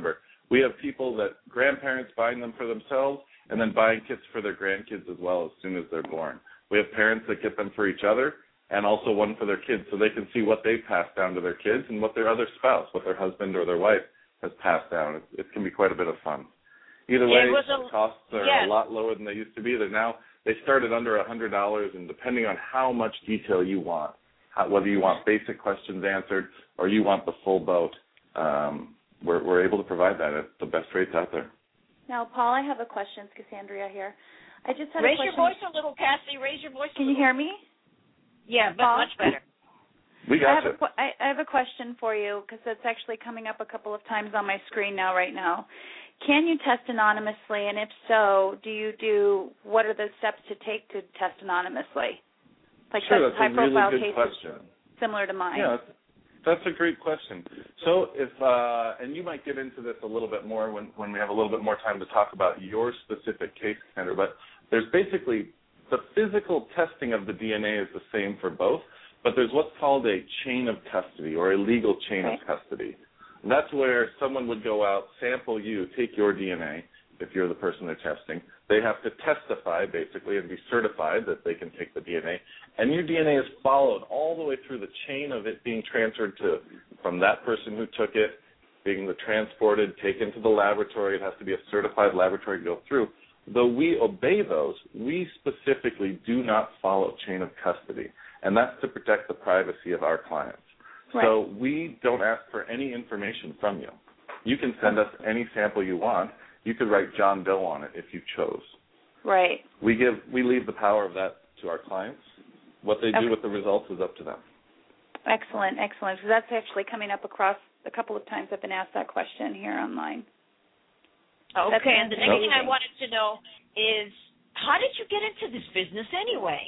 We have people that grandparents buying them for themselves and then buying kits for their grandkids as well as soon as they're born. We have parents that get them for each other and also one for their kids so they can see what they've passed down to their kids and what their other spouse, what their husband or their wife has passed down. It can be quite a bit of fun. Either way, the costs are a lot lower than they used to be. They start at under $100, and depending on how much detail you want, whether you want basic questions answered or you want the full boat, we're able to provide that at the best rates out there. Now, Paul, I have a question. It's Cassandra here. I just had Raise a question. Raise your voice a little, Cassie. Raise your voice. Can you hear me? Yeah, but Paul? much better. We got you. I have a question for you because it's actually coming up a couple of times on my screen right now. Can you test anonymously, and if so, what are the steps to take to test anonymously? Like sure, that's a really high-profile good cases question. Similar to mine. Yeah, that's a great question. So and you might get into this a little bit more when we have a little bit more time to talk about your specific case, Cassandra, but there's basically the physical testing of the DNA is the same for both, but there's what's called a chain of custody or a legal chain of custody. And that's where someone would go out, sample you, take your DNA, if you're the person they're testing. They have to testify, basically, and be certified that they can take the DNA. And your DNA is followed all the way through the chain of it being transferred from that person who took it, being transported, taken to the laboratory. It has to be a certified laboratory to go through. Though we obey those, we specifically do not follow chain of custody, and that's to protect the privacy of our clients. Right. So we don't ask for any information from you. You can send us any sample you want. You could write John Doe on it if you chose. Right. We leave the power of that to our clients. What they do with the results is up to them. Excellent. So that's actually coming up across a couple of times. I've been asked that question here online. Okay, and the next thing I wanted to know is, how did you get into this business anyway?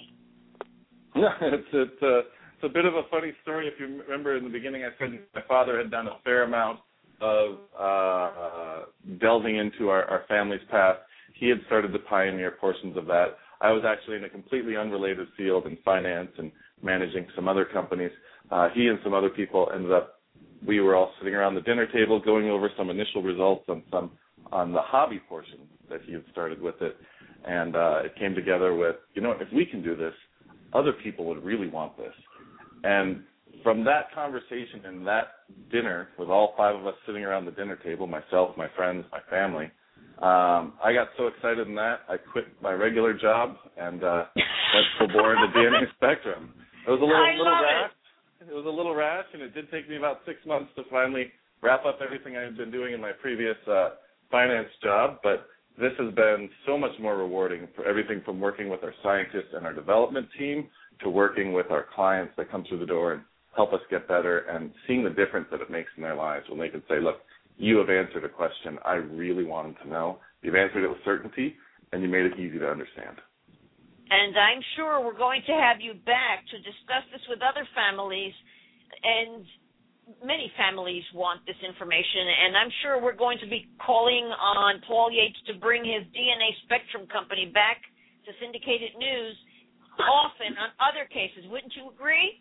It's a bit of a funny story. If you remember in the beginning, I said my father had done a fair amount of delving into our family's past. He had started to pioneer portions of that. I was actually in a completely unrelated field in finance and managing some other companies. He and some other people we were all sitting around the dinner table going over some initial results on the hobby portion that he had started with it. And it came together with, if we can do this, other people would really want this. And from that conversation and that dinner with all five of us sitting around the dinner table, myself, my friends, my family, I got so excited in that, I quit my regular job and went full bore into DNA Spectrum. It was a little rash. It was a little rash, and it did take me about 6 months to finally wrap up everything I had been doing in my previous finance job, but this has been so much more rewarding for everything from working with our scientists and our development team to working with our clients that come through the door and help us get better and seeing the difference that it makes in their lives when they can say, look, you have answered a question I really wanted to know. You've answered it with certainty, and you made it easy to understand. And I'm sure we're going to have you back to discuss this with other families, and many families want this information, and I'm sure we're going to be calling on Paul Yates to bring his DNA Spectrum company back to syndicated news often on other cases. Wouldn't you agree?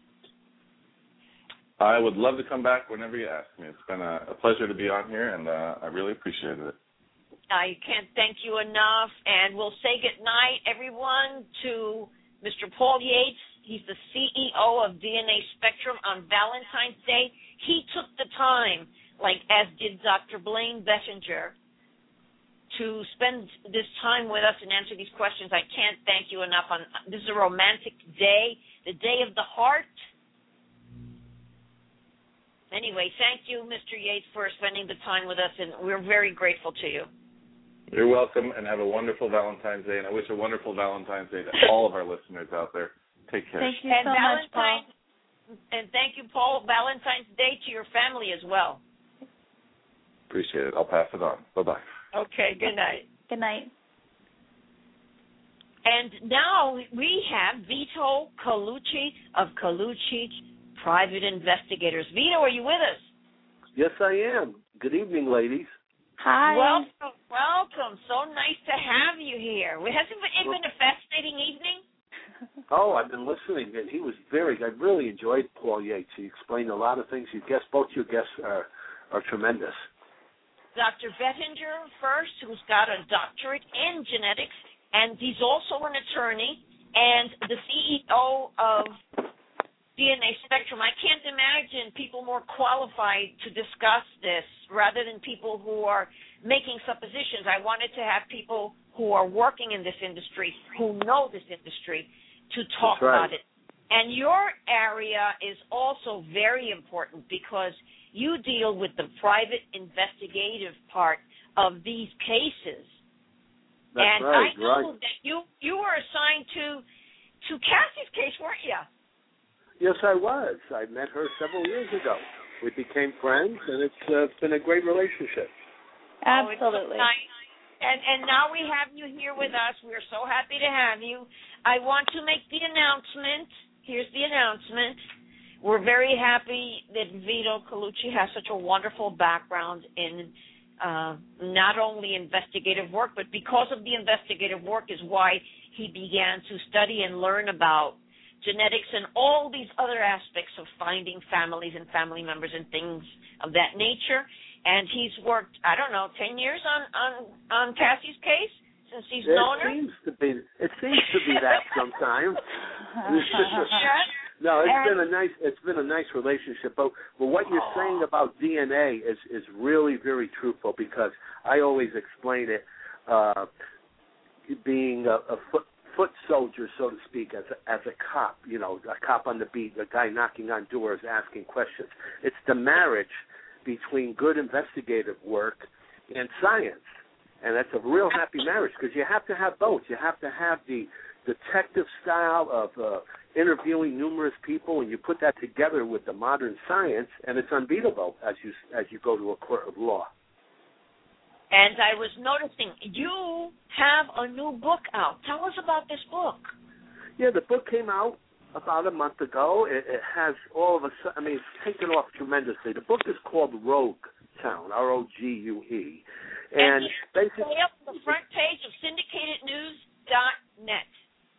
I would love to come back whenever you ask me. It's been a pleasure to be on here, and I really appreciated it. I can't thank you enough, and we'll say goodnight, everyone, to Mr. Paul Yates. He's the CEO of DNA Spectrum on Valentine's Day. He took the time, as did Dr. Blaine Bettinger, to spend this time with us and answer these questions. I can't thank you enough. This is a romantic day, the day of the heart. Anyway, thank you, Mr. Yates, for spending the time with us, and we're very grateful to you. You're welcome, and have a wonderful Valentine's Day, and I wish a wonderful Valentine's Day to all of our listeners out there. Take care. Thank you so much, Paul. And thank you, Paul. Valentine's Day to your family as well. Appreciate it. I'll pass it on. Bye-bye. Okay, good night. Good night. And now we have Vito Colucci of Colucci Private Investigators. Vito, are you with us? Yes, I am. Good evening, ladies. Hi. Welcome. So nice to have you here. Hasn't it been a fascinating evening? Oh, I've been listening, and I really enjoyed Paul Yates. He explained a lot of things. Both your guests are tremendous. Dr. Bettinger first, who's got a doctorate in genetics, and he's also an attorney and the CEO of DNA Spectrum. I can't imagine people more qualified to discuss this rather than people who are making suppositions. I wanted to have people who are working in this industry, who know this industry, to talk about it. And your area is also very important because you deal with the private investigative part of these cases. That's and right, I know that you were assigned to Cassie's case, weren't you? Yes, I was. I met her several years ago. We became friends, and it's been a great relationship. Absolutely. Oh, nice. And now we have you here with us. We're so happy to have you. I want to make the announcement. Here's the announcement. We're very happy that Vito Colucci has such a wonderful background in not only investigative work, but because of the investigative work is why he began to study and learn about genetics and all these other aspects of finding families and family members and things of that nature. And he's worked, 10 years on Cassie's case since he's known her? It seems to be that sometimes. No, it's been a nice relationship. But what you're saying about DNA is really very truthful, because I always explain it being a foot soldier, so to speak, as a cop, a cop on the beat, a guy knocking on doors, asking questions. It's the marriage between good investigative work and science. And that's a real happy marriage, because you have to have both. You have to have the detective style of interviewing numerous people, and you put that together with the modern science, and it's unbeatable as you go to a court of law. And I was noticing you have a new book out. Tell us about this book. Yeah, the book came out about a month ago. It has it's taken off tremendously. The book is called Rogue Town, Rogue. And basically up on the front page of syndicatednews.net.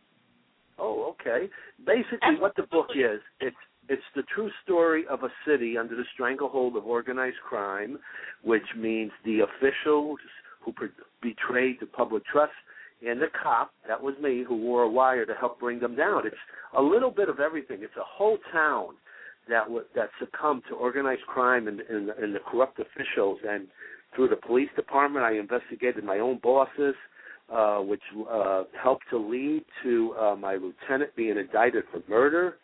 Oh, okay. Basically, what the book is, it's the true story of a city under the stranglehold of organized crime, which means the officials who betrayed the public trust and the cop, that was me, who wore a wire to help bring them down. It's a little bit of everything. It's a whole town that succumbed to organized crime and the corrupt officials. And through the police department, I investigated my own bosses, which helped to lead to my lieutenant being indicted for murder.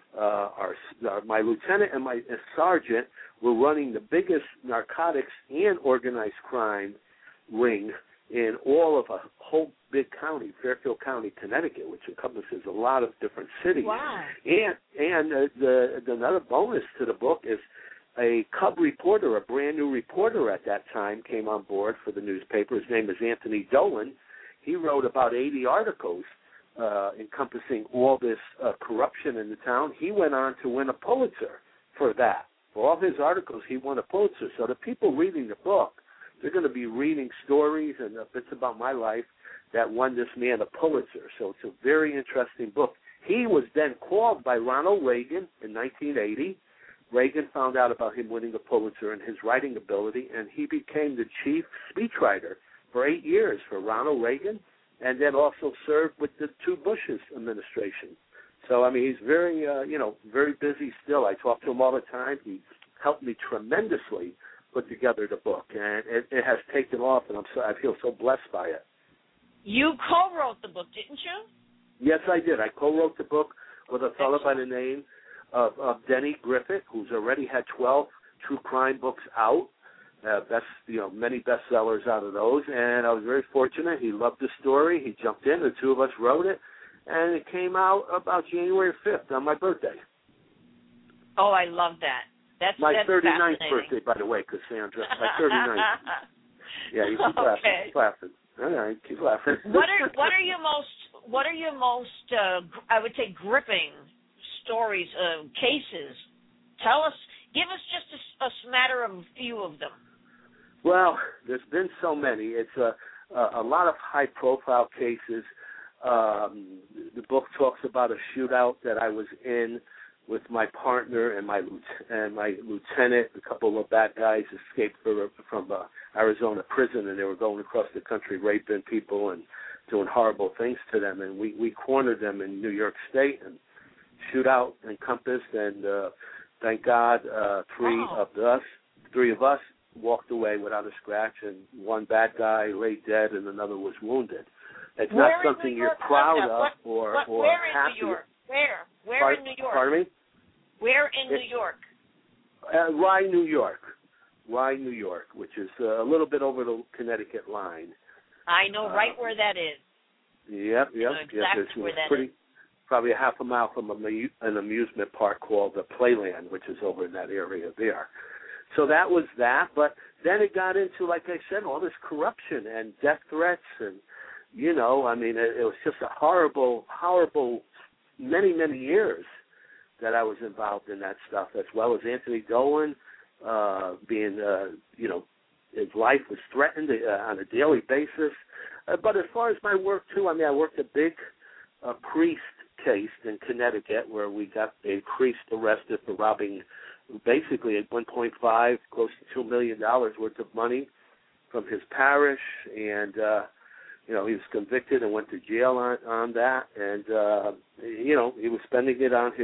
My lieutenant and my sergeant were running the biggest narcotics and organized crime ring in all of a whole big county, Fairfield County, Connecticut, which encompasses a lot of different cities. Wow. And another bonus to the book is a cub reporter, a brand new reporter at that time, came on board for the newspaper. His name is Anthony Dolan. He wrote about 80 articles encompassing all this corruption in the town. He went on to win a Pulitzer for that. For all his articles, he won a Pulitzer. So the people reading the book, they're going to be reading stories and bits about my life that won this man a Pulitzer. So it's a very interesting book. He was then called by Ronald Reagan in 1980. Reagan found out about him winning a Pulitzer and his writing ability, and he became the chief speechwriter for 8 years for Ronald Reagan, and then also served with the two Bushes administration. So, he's very, very busy still. I talk to him all the time. He helped me tremendously put together the book, and it has taken off, and I feel so blessed by it. You co-wrote the book, didn't you? Yes, I did. I co-wrote the book with a fellow by the name of Denny Griffith, who's already had 12 true crime books out. Many bestsellers out of those, and I was very fortunate. He loved the story. He jumped in. The two of us wrote it, and it came out about January 5th on my birthday. Oh, I love that. That's my 39th birthday, by the way, Cassandra. My 39th. Yeah, you keep laughing. Okay. Keep laughing. All right, keep laughing. What are your most I would say gripping stories, cases? Give us just a smatter of a few of them. Well, there's been so many. It's a lot of high-profile cases. The book talks about a shootout that I was in with my partner and my lieutenant. A couple of bad guys escaped from Arizona prison, and they were going across the country raping people and doing horrible things to them. And we cornered them in New York State, and shootout encompassed. And thank God, three of us walked away without a scratch, and one bad guy lay dead, and another was wounded. It's not something you're proud of or happy. Where in New York? Pardon me? Where in New York? Rye, New York. Rye, New York, which is a little bit over the Connecticut line. I know right where that is. Yep. I know exactly where that is. Probably a half a mile from an amusement park called the Playland, which is over in that area there. So that was that. But then it got into, like I said, all this corruption and death threats. And, it was just a horrible, many, many years that I was involved in that stuff, as well as Anthony Dolan being, his life was threatened on a daily basis. But as far as my work, too, I worked a big priest case in Connecticut where we got a priest arrested for robbing basically at $1.5, close to $2 million worth of money from his parish. And, he was convicted and went to jail on that. And, he was spending it on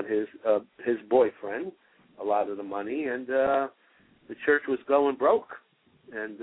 his boyfriend, a lot of the money. And the church was going broke. And,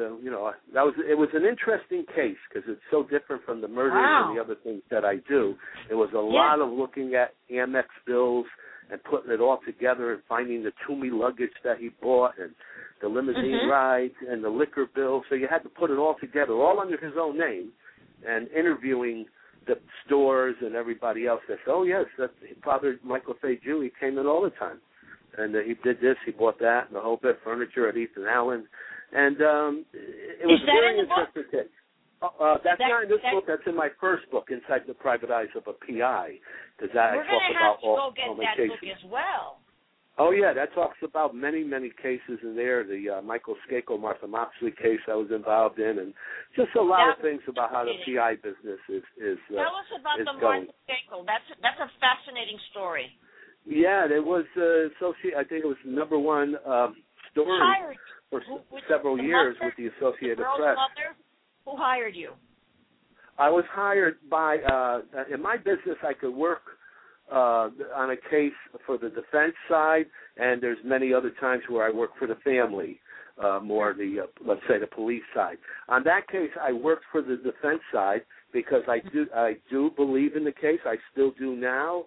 it was an interesting case because it's so different from the murders and the other things that I do. It was a lot of looking at Amex bills and putting it all together and finding the Toomey luggage that he bought and the limousine rides and the liquor bill. So you had to put it all together, all under his own name, and interviewing the stores and everybody else that said, oh, yes, that's Father Michael Fay Jew. He came in all the time. And he did this, he bought that, and the whole bit, furniture at Ethan Allen. And it was a very interesting case. That's not in this book. That's in my first book, Inside the Private Eyes of a PI, because I talk about all my cases. Book as well. Oh, yeah, that talks about many, many cases in there. The Michael Skako, Martha Moxley case I was involved in, and just a lot of things about how the PI business is Tell us about the going. Martha Skako. That's a fascinating story. Yeah, it was I think it was the number one story for several years with the Associated Press. Mother? Who hired you? I was hired by, in my business, I could work on a case for the defense side, and there's many other times where I work for the family, more let's say the police side. On that case, I worked for the defense side because I do believe in the case. I still do now.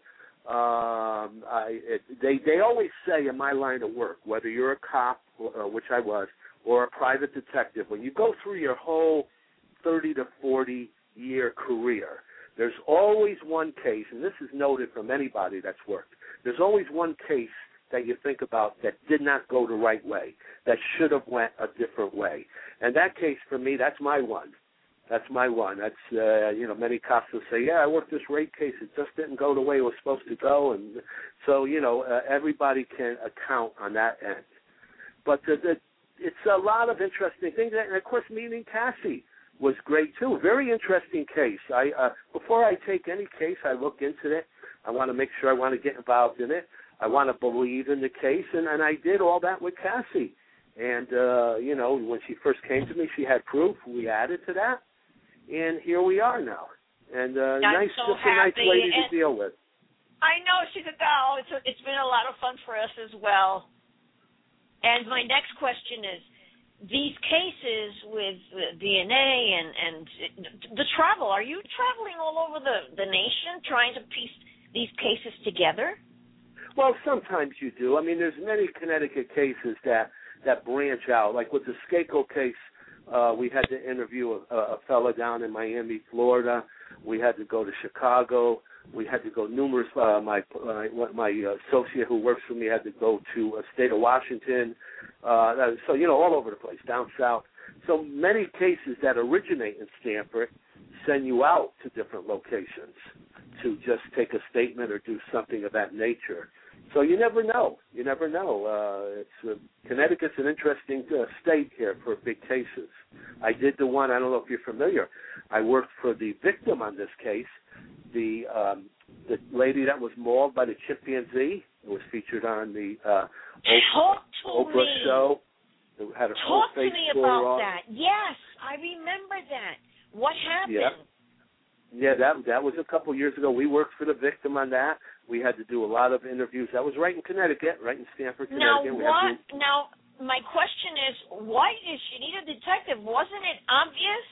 They always say in my line of work, whether you're a cop, which I was, or a private detective, when you go through your whole 30 to 40-year career, there's always one case, and this is noted from anybody that's worked, there's always one case that you think about that did not go the right way, that should have went a different way. And that case for me, that's my one. That's my one. That's, many cops will say, yeah, I worked this rape case. It just didn't go the way it was supposed to go. And so, everybody can account on that end. But it's a lot of interesting things. And, of course, meeting Cassie was great, too. Very interesting case. Before I take any case, I look into it. I want to make sure I want to get involved in it. I want to believe in the case. And I did all that with Cassie. And, when she first came to me, she had proof. We added to that. And here we are now. And a nice lady to deal with. I know she's a doll. It's been a lot of fun for us as well. And my next question is, these cases with DNA and the travel, are you traveling all over the nation trying to piece these cases together? Well, sometimes you do. I mean, there's many Connecticut cases that branch out. Like with the Skako case, we had to interview a fella down in Miami, Florida. We had to go to Chicago. We had to go numerous. My associate who works for me had to go to a state of Washington. So all over the place, down south. So many cases that originate in Stamford send you out to different locations to just take a statement or do something of that nature. So you never know. You never know. Connecticut's an interesting state here for big cases. I did the one, I don't know if you're familiar. I worked for the victim on this case. The the lady that was mauled by the chimpanzee. It was featured on the Oprah show. It had her whole Talk to face me tore about off. that. Yes, I remember that. What happened? Yeah, that was a couple years ago. We worked for the victim on that. We had to do a lot of interviews. That was right in Connecticut, right in Stamford, Connecticut. Now, my question is, why did she need a detective? Wasn't it obvious?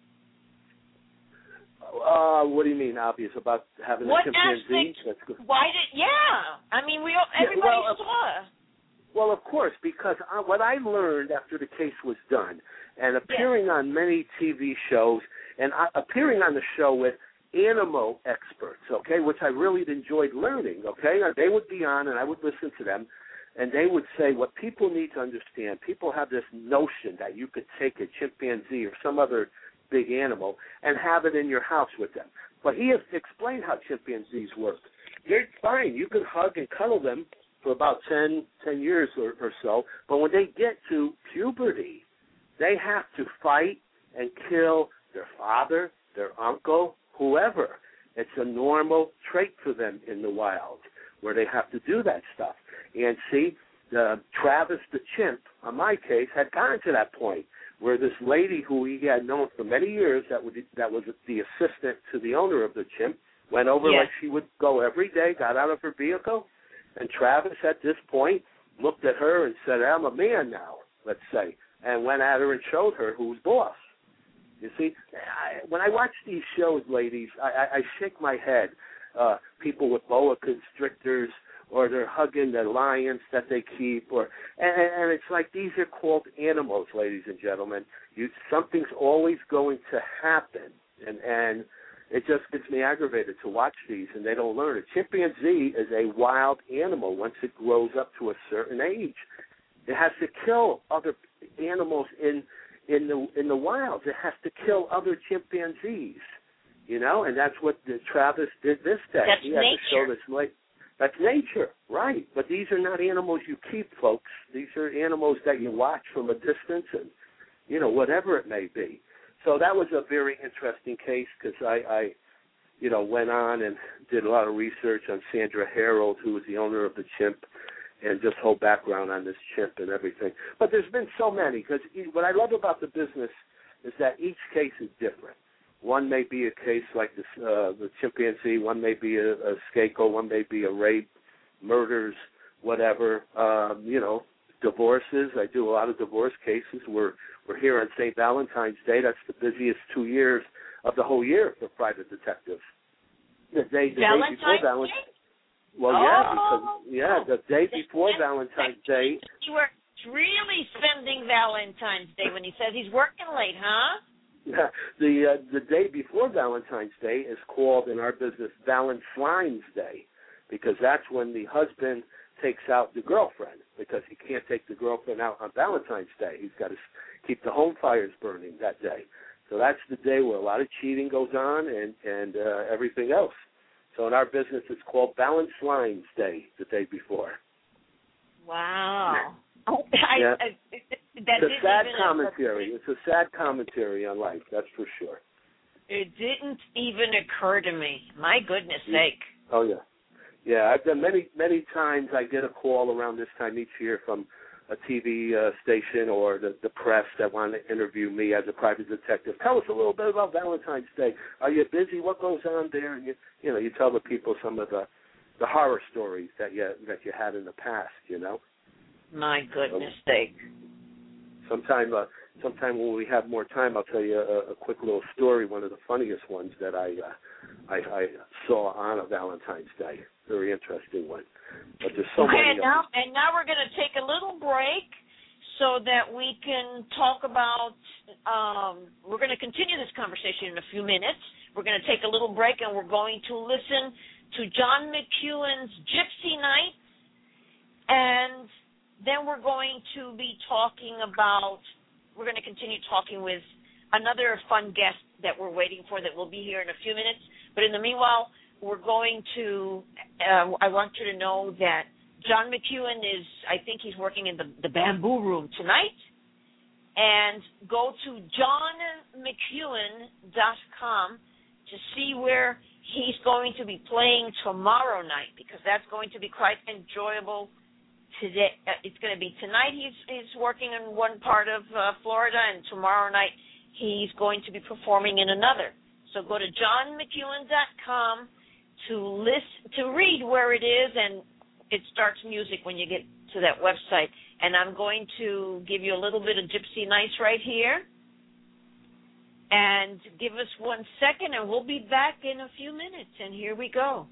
What do you mean obvious about having a chimpanzee? Why did? Yeah, I mean, everybody saw. Well, of course, because what I learned after the case was done, and appearing on many TV shows, and appearing on the show with animal experts, okay, which I really enjoyed learning, okay? They would be on, and I would listen to them, and they would say what people need to understand. People have this notion that you could take a chimpanzee or some other big animal and have it in your house with them. But he has explained how chimpanzees work. They're fine. You can hug and cuddle them for about 10 years or so, but when they get to puberty, they have to fight and kill their father, their uncle, whoever. It's a normal trait for them in the wild where they have to do that stuff. And see, Travis the chimp, on my case, had gotten to that point where this lady who he had known for many years that was the assistant to the owner of the chimp, went over like she would go every day, got out of her vehicle, and Travis at this point looked at her and said, I'm a man now, let's say, and went at her and showed her who's boss. You see, when I watch these shows, ladies, I shake my head. People with boa constrictors, or they're hugging the lions that they keep, and it's like these are called animals, ladies and gentlemen. Something's always going to happen, and it just gets me aggravated to watch these, and they don't learn it. Chimpanzee is a wild animal once it grows up to a certain age. It has to kill other animals in the wild. It has to kill other chimpanzees, and that's what Travis did this day. That's he had nature. to show this That's nature, right? But these are not animals you keep, folks. These are animals that you watch from a distance, and whatever it may be. So that was a very interesting case because I went on and did a lot of research on Sandra Harold, who was the owner of the chimp, and just whole background on this chimp and everything. But there's been so many, because what I love about the business is that each case is different. One may be a case like this, the chimpanzee, one may be a scapegoat, one may be a rape, murders, whatever, divorces. I do a lot of divorce cases. We're here on St. Valentine's Day. That's the busiest 2 years of the whole year for private detectives. The day before Valentine's Day. Well, the day before Valentine's Day. He was really spending Valentine's Day when he says he's working late, huh? Yeah, the day before Valentine's Day is called in our business Valentine's Day, because that's when the husband takes out the girlfriend, because he can't take the girlfriend out on Valentine's Day. He's got to keep the home fires burning that day. So that's the day where a lot of cheating goes on and everything else. So in our business, it's called Valentine's Day, the day before. Wow. It's a sad commentary. It's a sad commentary on life, that's for sure. It didn't even occur to me. My goodness sake. Oh, yeah. Yeah, I've done many times. I get a call around this time each year from a TV station or the press that want to interview me as a private detective. Tell us a little bit about Valentine's Day. Are you busy? What goes on there? And you tell the people some of the horror stories that you had in the past, My goodness sake. Sometime when we have more time, I'll tell you a quick little story, one of the funniest ones that I saw on a Valentine's Day. Very interesting one. But there's so many. And now we're going to take a little break so that we can talk about, we're going to continue this conversation in a few minutes. We're going to take a little break, and we're going to listen to John McEwen's Gypsy Nights, and then we're going to be we're going to continue talking with another fun guest that we're waiting for that will be here in a few minutes. But in the meanwhile, we're going to, I want you to know that John McEwen I think he's working in the Bamboo Room tonight. And go to johnmcewen.com to see where he's going to be playing tomorrow night, because that's going to be quite enjoyable. Today, it's going to be tonight. He's working in one part of Florida, and tomorrow night he's going to be performing in another. So go to johnmckeown.com to read where it is, and it starts music when you get to that website. And I'm going to give you a little bit of Gypsy Nights right here. And give us 1 second, and we'll be back in a few minutes. And here we go.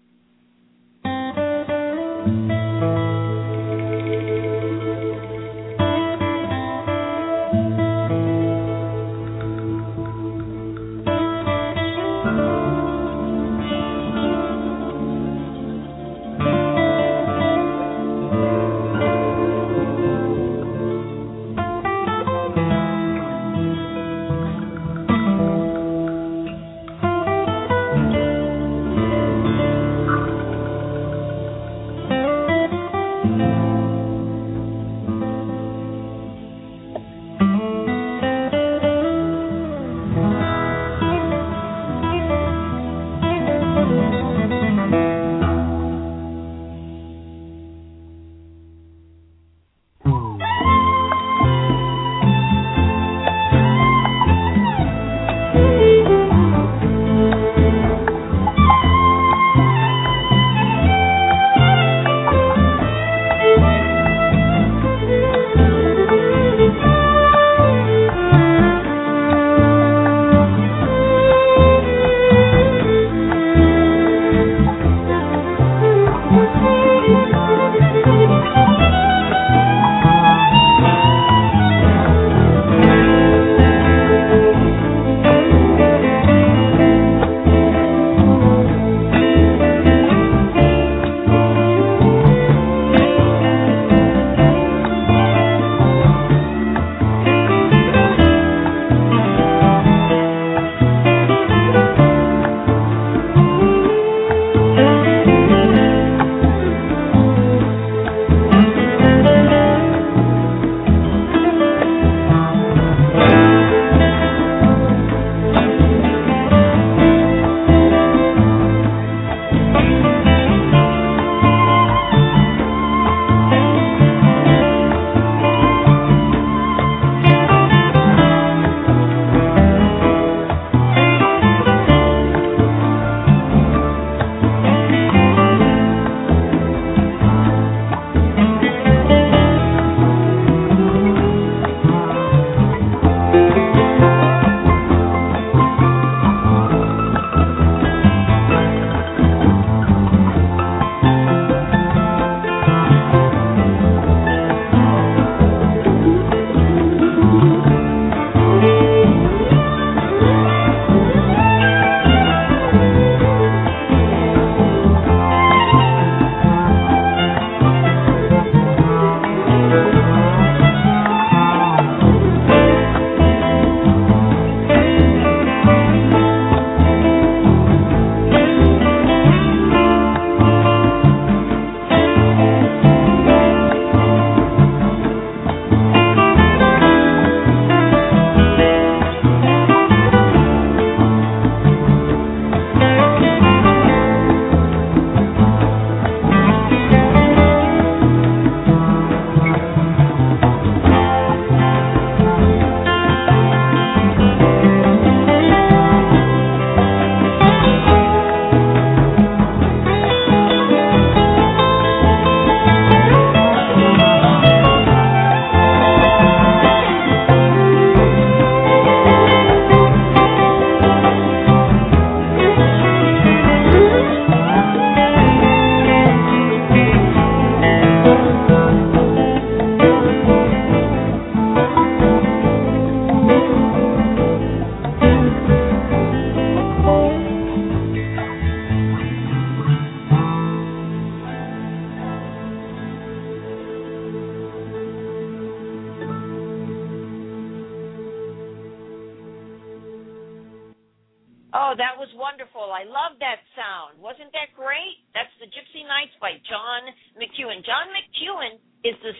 Oh, that was wonderful. I love that sound. Wasn't that great? That's the Gypsy Nights by John McEown. John McEown is the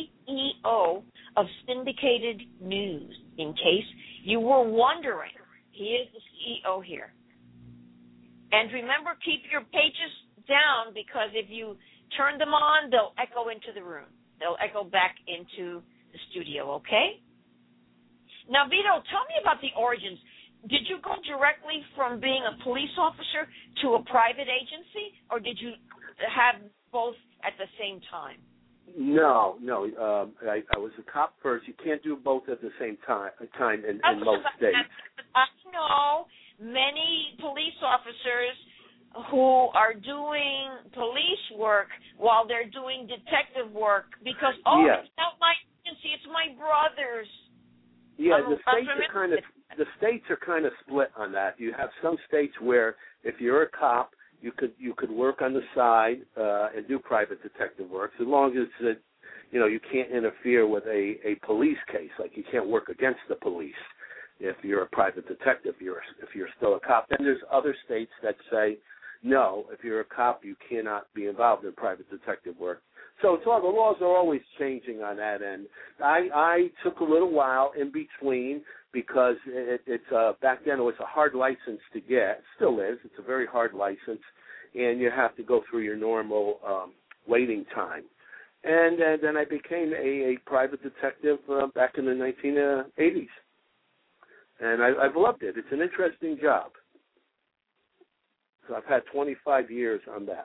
CEO of Syndicated News, in case you were wondering. He is the CEO here. And remember, keep your pages down, because if you turn them on, they'll echo into the room. They'll echo back into the studio, okay? Now, Vito, tell me about the origins. Did you go directly from being a police officer to a private agency, or did you have both at the same time? No. I was a cop first. You can't do both at the same time in most states. I know many police officers who are doing police work while they're doing detective work because, yes. It's not my agency, it's my brother's. Yeah, the states are kind of split on that. You have some states where if you're a cop, you could work on the side and do private detective work, as long as you can't interfere with a police case. Like, you can't work against the police if you're a private detective. If you're still a cop. Then there's other states that say, no, if you're a cop, you cannot be involved in private detective work. So the laws are always changing on that end. I took a little while in between because it's back then it was a hard license to get. It still is. It's a very hard license, and you have to go through your normal waiting time. And then I became a private detective back in the 1980s, and I've loved it. It's an interesting job. So I've had 25 years on that.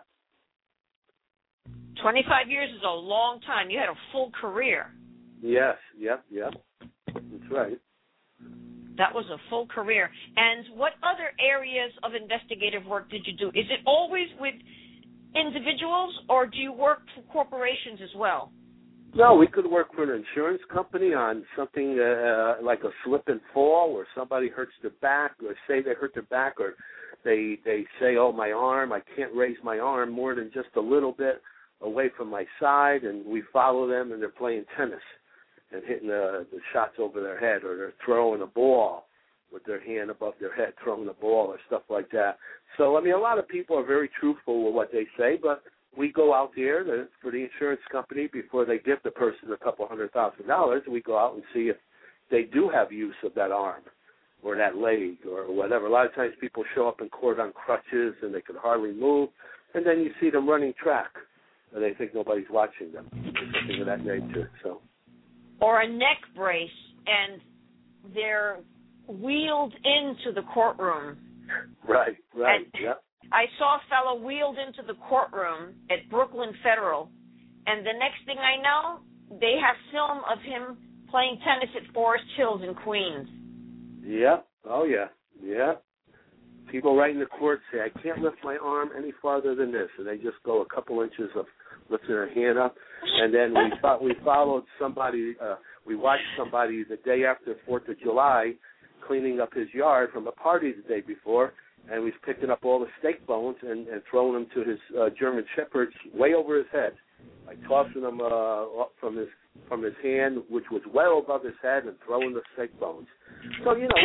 25 years is a long time. You had a full career. Yes, yep. That's right. That was a full career. And what other areas of investigative work did you do? Is it always with individuals, or do you work for corporations as well? No, we could work for an insurance company on something like a slip and fall, or somebody hurts their back, or say they hurt their back, or they say, oh, my arm, I can't raise my arm more than just a little bit away from my side, and we follow them, and they're playing tennis and hitting the shots over their head, or they're throwing a ball with their hand above their head, throwing the ball or stuff like that. So, I mean, a lot of people are very truthful with what they say, but we go out there for the insurance company before they give the person a couple $100,000. We go out and see if they do have use of that arm or that leg or whatever. A lot of times people show up in court on crutches and they can hardly move, and then you see them running track, and they think nobody's watching them, or something of that nature. So, or a neck brace, and they're wheeled into the courtroom. Right, yep. I saw a fellow wheeled into the courtroom at Brooklyn Federal, and the next thing I know, they have film of him playing tennis at Forest Hills in Queens. Yep. Oh, yeah. People right in the court say, I can't lift my arm any farther than this, and they just go a couple inches of lifting their hand up. And then we followed somebody, we watched somebody the day after 4th of July cleaning up his yard from a party the day before, and he's picking up all the steak bones and throwing them to his German Shepherds way over his head, like tossing them from his hand, which was well above his head, and throwing the steak bones. So, you know,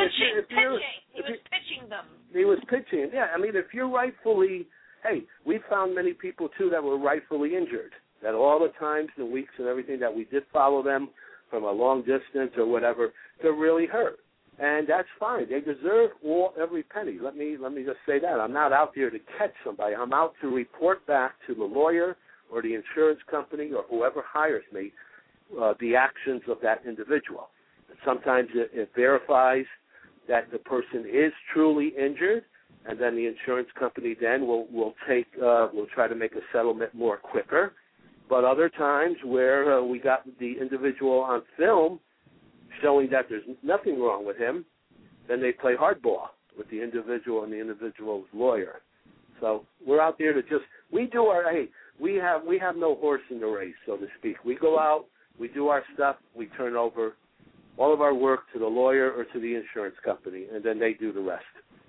he was pitching them. He was pitching, yeah. I mean, if you're rightfully, we found many people, too, that were rightfully injured, that all the times and weeks and everything that we did follow them from a long distance or whatever, they're really hurt. And that's fine. They deserve every penny. Let me just say that. I'm not out there to catch somebody. I'm out to report back to the lawyer or the insurance company or whoever hires me the actions of that individual. Sometimes it verifies that the person is truly injured, and then the insurance company then will try to make a settlement more quicker. But other times where we got the individual on film showing that there's nothing wrong with him, then they play hardball with the individual and the individual's lawyer. So we're out there to we have no horse in the race, so to speak. We go out, we do our stuff, we turn over all of our work to the lawyer or to the insurance company, and then they do the rest.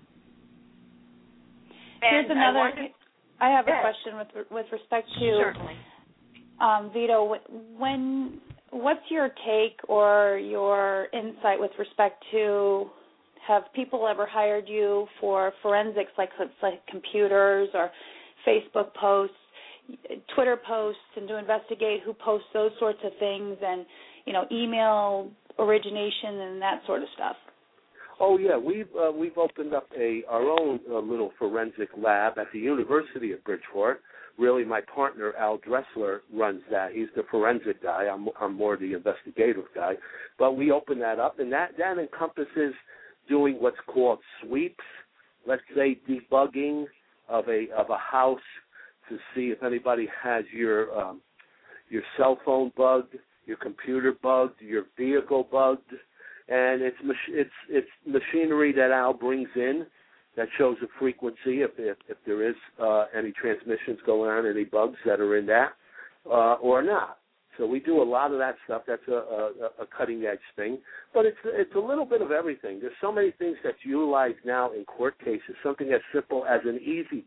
Here's another. I have a question with respect to certainly. Vito. What's your take or your insight with respect to, have people ever hired you for forensics, like computers or Facebook posts, Twitter posts, and to investigate who posts those sorts of things, and email origination and that sort of stuff? Oh yeah, we've opened up our own little forensic lab at the University of Bridgeport. Really, my partner Al Dressler runs that. He's the forensic guy. I'm more the investigative guy. But we open that up, and that encompasses doing what's called sweeps. Let's say debugging of a house to see if anybody has your cell phone bugged, your computer bugged, your vehicle bugged. And it's machinery that Al brings in that shows a frequency if there is any transmissions going on, any bugs that are in that, or not. So we do a lot of that stuff. That's a cutting edge thing, but it's a little bit of everything. There's so many things that's utilized now in court cases. Something as simple as an easy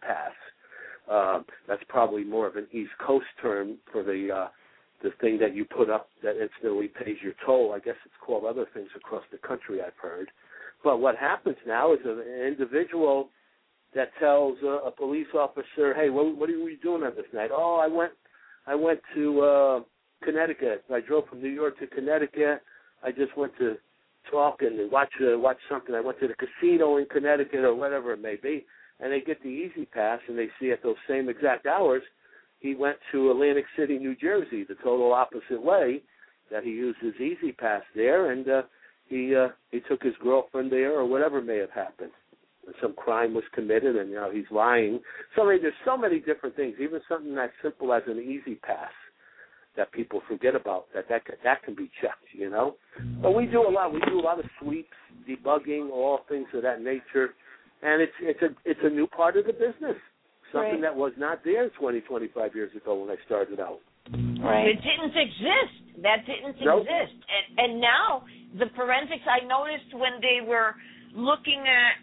pass. That's probably more of an East Coast term for the thing that you put up that instantly pays your toll. I guess it's called other things across the country, I've heard. But what happens now is an individual that tells a police officer, hey, what are you doing on this night? Oh, I went to Connecticut. I drove from New York to Connecticut. I just went to talk and watch something. I went to the casino in Connecticut or whatever it may be. And they get the easy pass, and they see at those same exact hours he went to Atlantic City, New Jersey, the total opposite way, that he used his easy pass there, and he took his girlfriend there or whatever may have happened. Some crime was committed, and now he's lying. So there's so many different things, even something as simple as an easy pass that people forget about, that can be checked, you know. But we do a lot. We do a lot of sweeps, debugging, all things of that nature, and it's a new part of the business. Something that was not there 20, 25 years ago when I started out. Right. It didn't exist. That didn't exist. And now the forensics, I noticed when they were looking at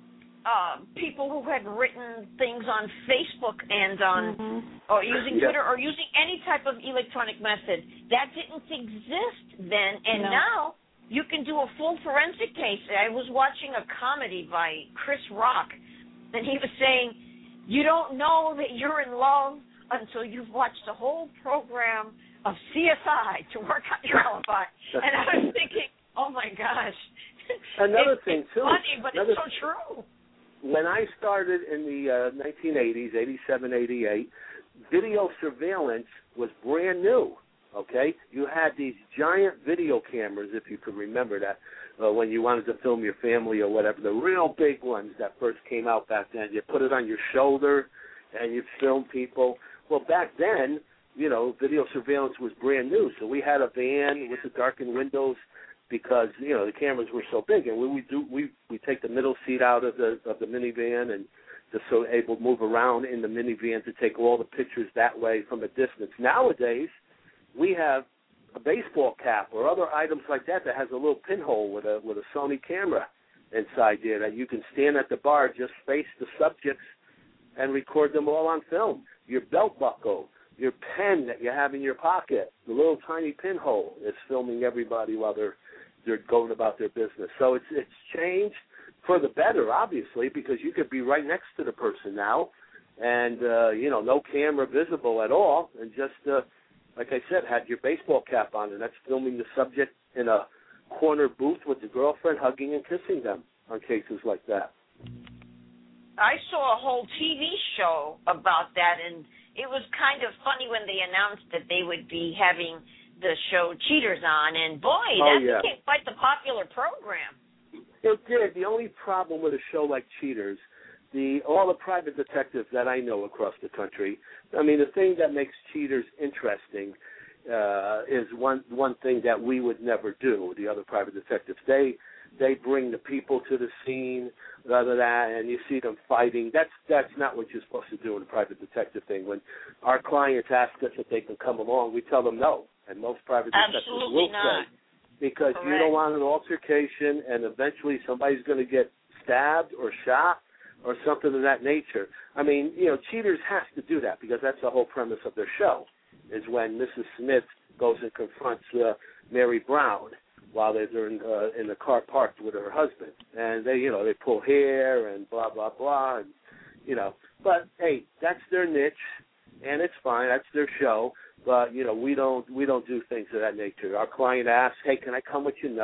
people who had written things on Facebook and on or using Twitter or using any type of electronic method, that didn't exist then. And now you can do a full forensic case. I was watching a comedy by Chris Rock, and he was saying, you don't know that you're in love until you've watched a whole program of CSI to work out your alibi. And I was thinking, oh, my gosh. Another thing, too. It's funny, but it's so true. When I started in the 1980s, 87, 88, video surveillance was brand new, okay? You had these giant video cameras, if you could remember that, when you wanted to film your family or whatever, the real big ones that first came out back then. You put it on your shoulder and you'd film people. Well, back then, you know, video surveillance was brand new, so we had a van with the darkened windows because, you know, the cameras were so big, and we take the middle seat out of the minivan and just so able to move around in the minivan to take all the pictures that way from a distance. Nowadays, we have a baseball cap or other items like that has a little pinhole with a Sony camera inside there that you can stand at the bar, just face the subjects, and record them all on film. Your belt buckle, your pen that you have in your pocket, the little tiny pinhole is filming everybody while they're going about their business. So it's changed for the better, obviously, because you could be right next to the person now, and no camera visible at all, and just like I said, had your baseball cap on, and that's filming the subject in a corner booth with the girlfriend, hugging and kissing them on cases like that. I saw a whole TV show about that, and it was kind of funny when they announced that they would be having the show Cheaters on, and boy, that became quite the popular program. It did. The only problem with a show like Cheaters, all the private detectives that I know across the country, I mean, the thing that makes Cheaters interesting is one thing that we would never do, the other private detectives. They bring the people to the scene, rather that, and you see them fighting. That's not what you're supposed to do in a private detective thing. When our clients ask us if they can come along, we tell them no, and most private detectives will say, because you don't want an altercation, and eventually somebody's going to get stabbed or shot or something of that nature. I mean, Cheaters has to do that because that's the whole premise of their show, is when Mrs. Smith goes and confronts Mary Brown while they're in the car parked with her husband, and they pull hair and blah blah blah, and But hey, that's their niche, and it's fine. That's their show. But we don't do things of that nature. Our client asks, "Hey, can I come with you?" No,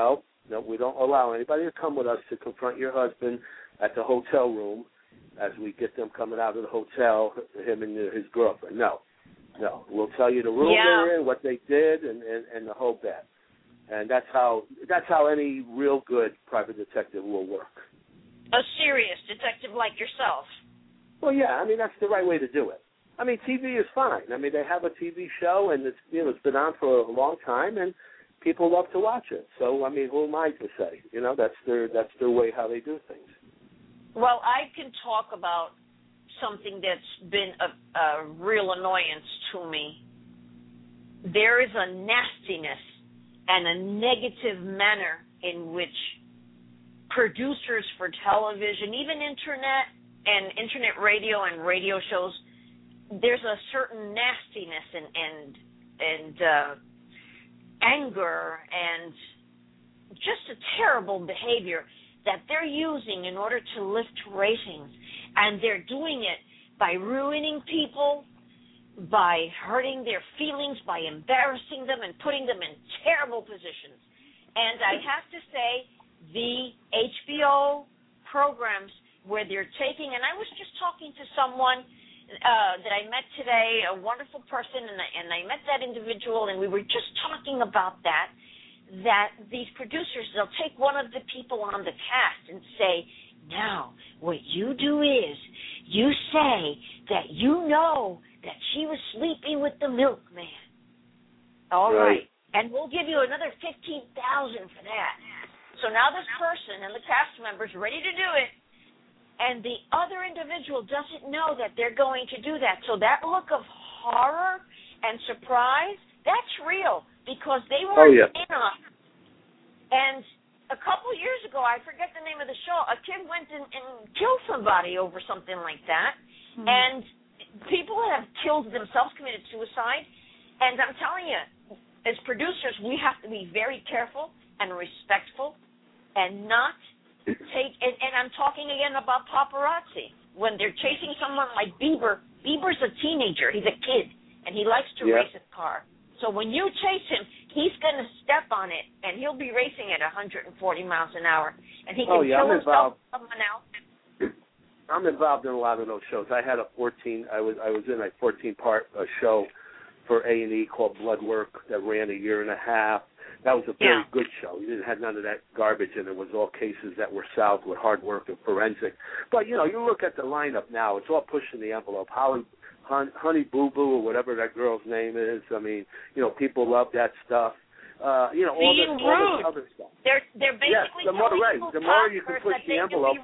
No, we don't allow anybody to come with us to confront your husband at the hotel room as we get them coming out of the hotel, him and his girlfriend. No. We'll tell you the room they're in, what they did, and the whole bit. And that's how any real good private detective will work. A serious detective like yourself. Well, yeah, I mean, that's the right way to do it. I mean, TV is fine. I mean, they have a TV show, and it's been on for a long time, and people love to watch it. So, I mean, who am I to say? That's their way how they do things. Well, I can talk about something that's been a real annoyance to me. There is a nastiness and a negative manner in which producers for television, even internet radio and radio shows, there's a certain nastiness and anger and just a terrible behavior that they're using in order to lift ratings. And they're doing it by ruining people, by hurting their feelings, by embarrassing them and putting them in terrible positions. And I have to say, the HBO programs where they're taking, and I was just talking to someone that I met today, a wonderful person, and I met that individual, and we were just talking about that these producers, they'll take one of the people on the cast and say, now, what you do is you say that you know that she was sleeping with the milkman. All right. And we'll give you another $15,000 for that. So now this person and the cast member's ready to do it, and the other individual doesn't know that they're going to do that. So that look of horror and surprise, that's real because they weren't in on it. And a couple years ago, I forget the name of the show, a kid went and killed somebody over something like that. Mm-hmm. And people have killed themselves, committed suicide. And I'm telling you, as producers, we have to be very careful and respectful and not take, and I'm talking again about paparazzi. When they're chasing someone like Bieber, Bieber's a teenager, he's a kid, and he likes to race a car. So when you chase him, he's going to step on it, and he'll be racing at 140 miles an hour, and he can kill himself or someone else. I'm involved in a lot of those shows. I had I was in a 14-part show for A&E called Blood Work that ran a year and a half. That was a very good show. It didn't have none of that garbage, and it was all cases that were solved with hard work and forensic. But, you look at the lineup now, it's all pushing the envelope. Honey Boo Boo or whatever that girl's name is. I mean, people love that stuff. All this other stuff. They're basically the more you can push the envelope,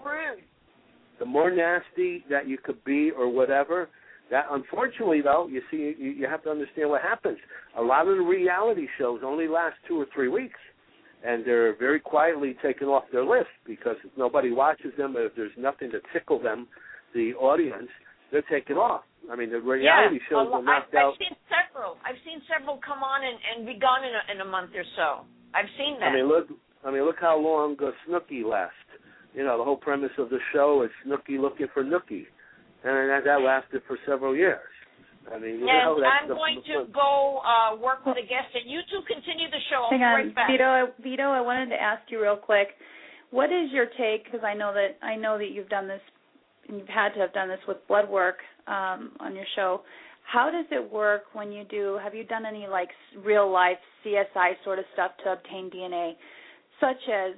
the more nasty that you could be or whatever. That unfortunately, though, you see, you have to understand what happens. A lot of the reality shows only last 2 or 3 weeks, and they're very quietly taken off their list because if nobody watches them, if there's nothing to tickle them, the audience, they're taken off. I mean, the reality shows are knocked out. I've seen several come on and be gone in a month or so. I've seen that. I mean, look how long Snooki lasts. The whole premise of the show is Snooki looking for Nookie, and that lasted for several years. I mean, I'm going to go work with a guest, and you two continue the show. Hang on, Vito, I wanted to ask you real quick, what is your take? Because I know that you've done this, and you've had to have done this with Blood Work on your show. How does it work when you do? Have you done any real life CSI sort of stuff to obtain DNA, such as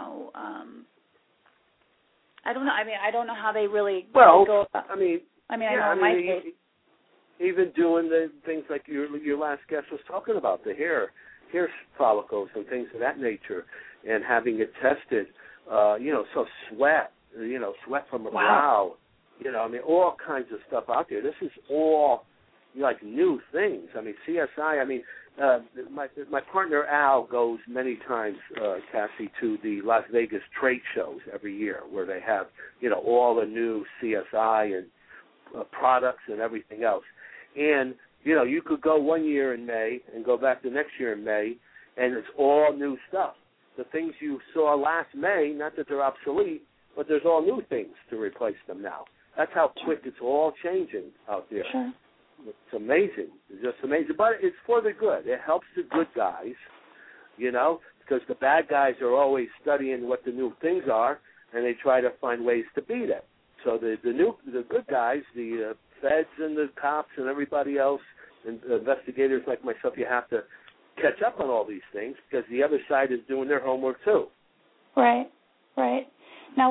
I don't know. I mean, I don't know how they really go about. I know even doing the things like your last guest was talking about, the hair follicles and things of that nature, and having it tested. So sweat from the brow. All kinds of stuff out there. This is all new things. I mean, CSI. My partner Al goes many times, Cassie, to the Las Vegas trade shows every year where they have, all the new CSI and products and everything else. And, you could go one year in May and go back the next year in May, and it's all new stuff. The things you saw last May, not that they're obsolete, but there's all new things to replace them now. That's how quick it's all changing out there. Sure. It's amazing. It's just amazing. But it's for the good. It helps the good guys, because the bad guys are always studying what the new things are, and they try to find ways to beat it. So the good guys, the feds and the cops and everybody else, and investigators like myself, you have to catch up on all these things because the other side is doing their homework too. Right. Now,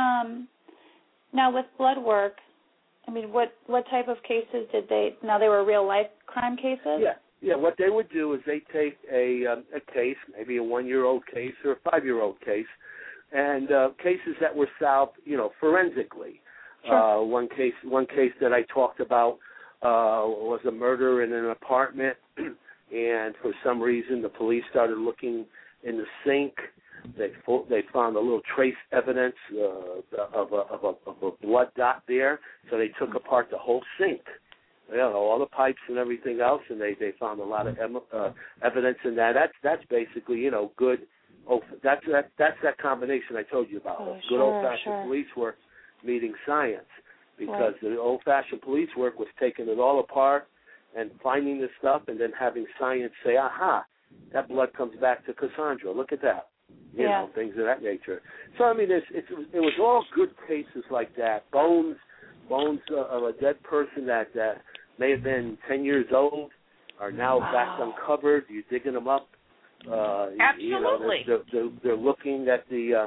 with blood work, I mean, what type of cases did they? Now they were real life crime cases. Yeah. What they would do is they take a case, maybe a 1-year-old case or a 5-year-old case, and cases that were solved, forensically. Sure. One case that I talked about was a murder in an apartment, and for some reason the police started looking in the sink. They found a little trace evidence of a blood dot there, so they took apart the whole sink, all the pipes and everything else, and they found a lot of evidence in that. That's basically good. That's that combination I told you about. Good old-fashioned police work meeting science, because the old-fashioned police work was taking it all apart and finding the stuff, and then having science say, "Aha, that blood comes back to Cassandra. Look at that." Things of that nature. So, I mean, it was all good cases like that. Bones of a dead person that may have been 10 years old are now back uncovered. You're digging them up. Absolutely. They're looking at the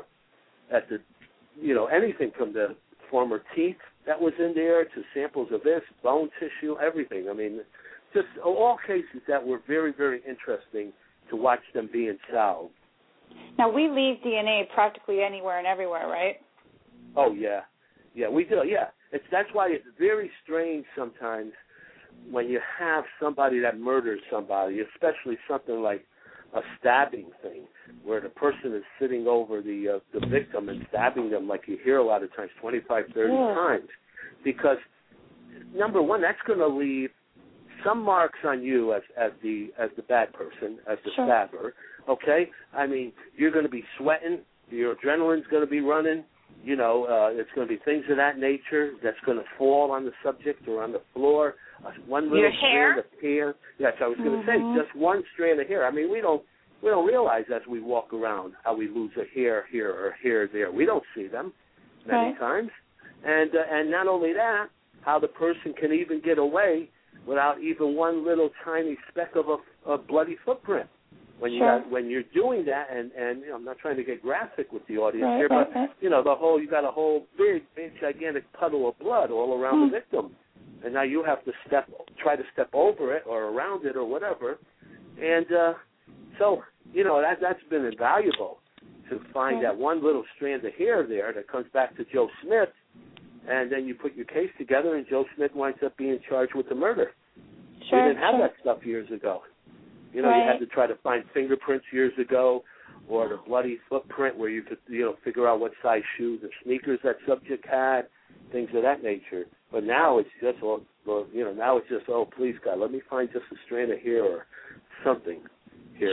anything from the former teeth that was in there to samples of this, bone tissue, everything. I mean, just all cases that were very, very interesting to watch them being solved. Now, we leave DNA practically anywhere and everywhere, right? Oh, yeah. Yeah, we do, yeah. That's why it's very strange sometimes when you have somebody that murders somebody, especially something like a stabbing thing, where the person is sitting over the victim and stabbing them, like you hear a lot of times, 25, 30 times. Because, number one, that's going to leave some marks on you as the bad person, as the stabber. Okay? I mean, you're going to be sweating. Your adrenaline's going to be running. It's going to be things of that nature that's going to fall on the subject or on the floor. One little strand of hair. Yes, I was going to say, just one strand of hair. I mean, we don't realize as we walk around how we lose a hair here or a hair there. We don't see them many times. And not only that, how the person can even get away without even one little tiny speck of a bloody footprint. When you're doing that, and I'm not trying to get graphic with the audience here, but you got a whole big gigantic puddle of blood all around the victim, and now you have to try to step over it or around it or whatever, and so that's been invaluable to find that one little strand of hair there that comes back to Joe Smith, and then you put your case together, and Joe Smith winds up being charged with the murder. We didn't have that stuff years ago. You had to try to find fingerprints years ago, or the bloody footprint where you could, figure out what size shoes or sneakers that subject had, things of that nature. But now it's just please God, let me find just a strand of hair or something here.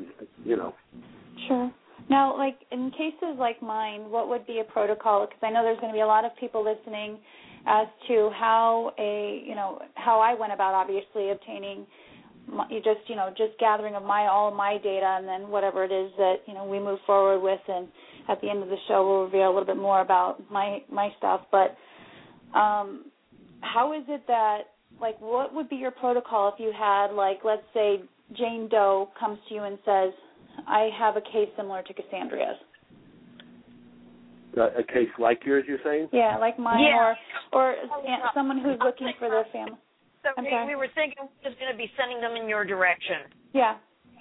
Sure. Now, like in cases like mine, what would be a protocol? Because I know there's going to be a lot of people listening as to how I went about obviously obtaining. Just gathering of all my data, and then whatever it is that we move forward with, and at the end of the show we'll reveal a little bit more about my stuff. But how is it that, like, what would be your protocol if you had, like, let's say Jane Doe comes to you and says, I have a case similar to Cassandra's? A case like yours, you're saying? Yeah, like mine, or someone who's looking for their family. So we were thinking we're just going to be sending them in your direction. Yeah.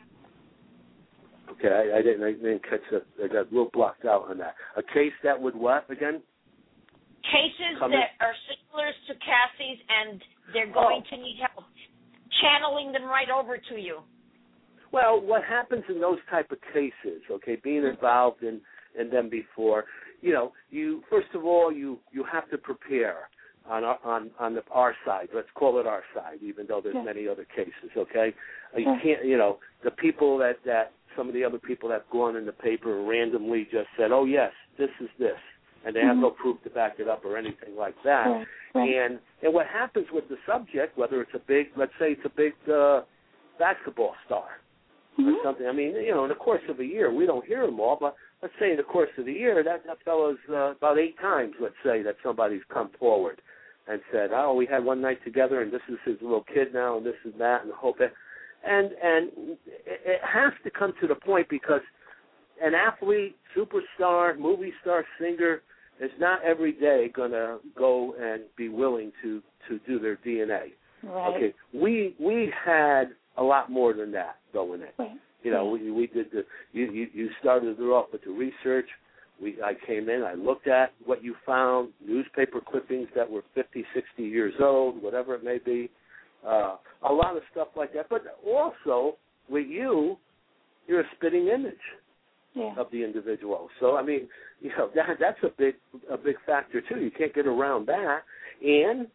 Okay, I didn't catch that. I got real blocked out on that. A case that would what again? Cases that are similar to Cassie's, and they're going to need help channeling them right over to you. Well, what happens in those type of cases? Okay, being involved in them before, you first of all you have to prepare. On our side, let's call it our side, even though there's many other cases. Okay, you can't. The people that some of the other people that have gone in the paper randomly just said, "Oh yes, this is this," and they have no proof to back it up or anything like that. And what happens with the subject, whether it's let's say it's a big basketball star, or something. I mean, in the course of a year, we don't hear them all, but let's say in the course of the year, that fellow's about 8 times, let's say, that somebody's come forward and said, oh, we had one night together, and this is his little kid now, and this is that, and the whole thing. And it has to come to the point, because an athlete, superstar, movie star, singer is not every day going to go and be willing to do their DNA. Right. Okay, we had a lot more than that going in. Right. We did you started it off with the research. I came in, I looked at what you found, newspaper clippings that were 50, 60 years old, whatever it may be, a lot of stuff like that. But also, with you're a spitting image of the individual. So, I mean, that's a big factor, too. You can't get around that. And,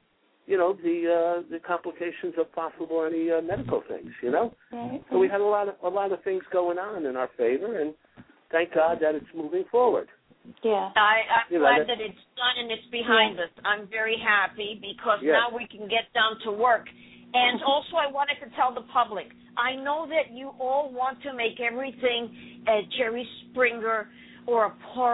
the complications of possible any medical things, Right. So we had a lot of things going on in our favor, and thank God that it's moving forward. Yeah. I'm glad that it's done and it's behind us. I'm very happy because now we can get down to work. And also I wanted to tell the public, I know that you all want to make everything a Jerry Springer or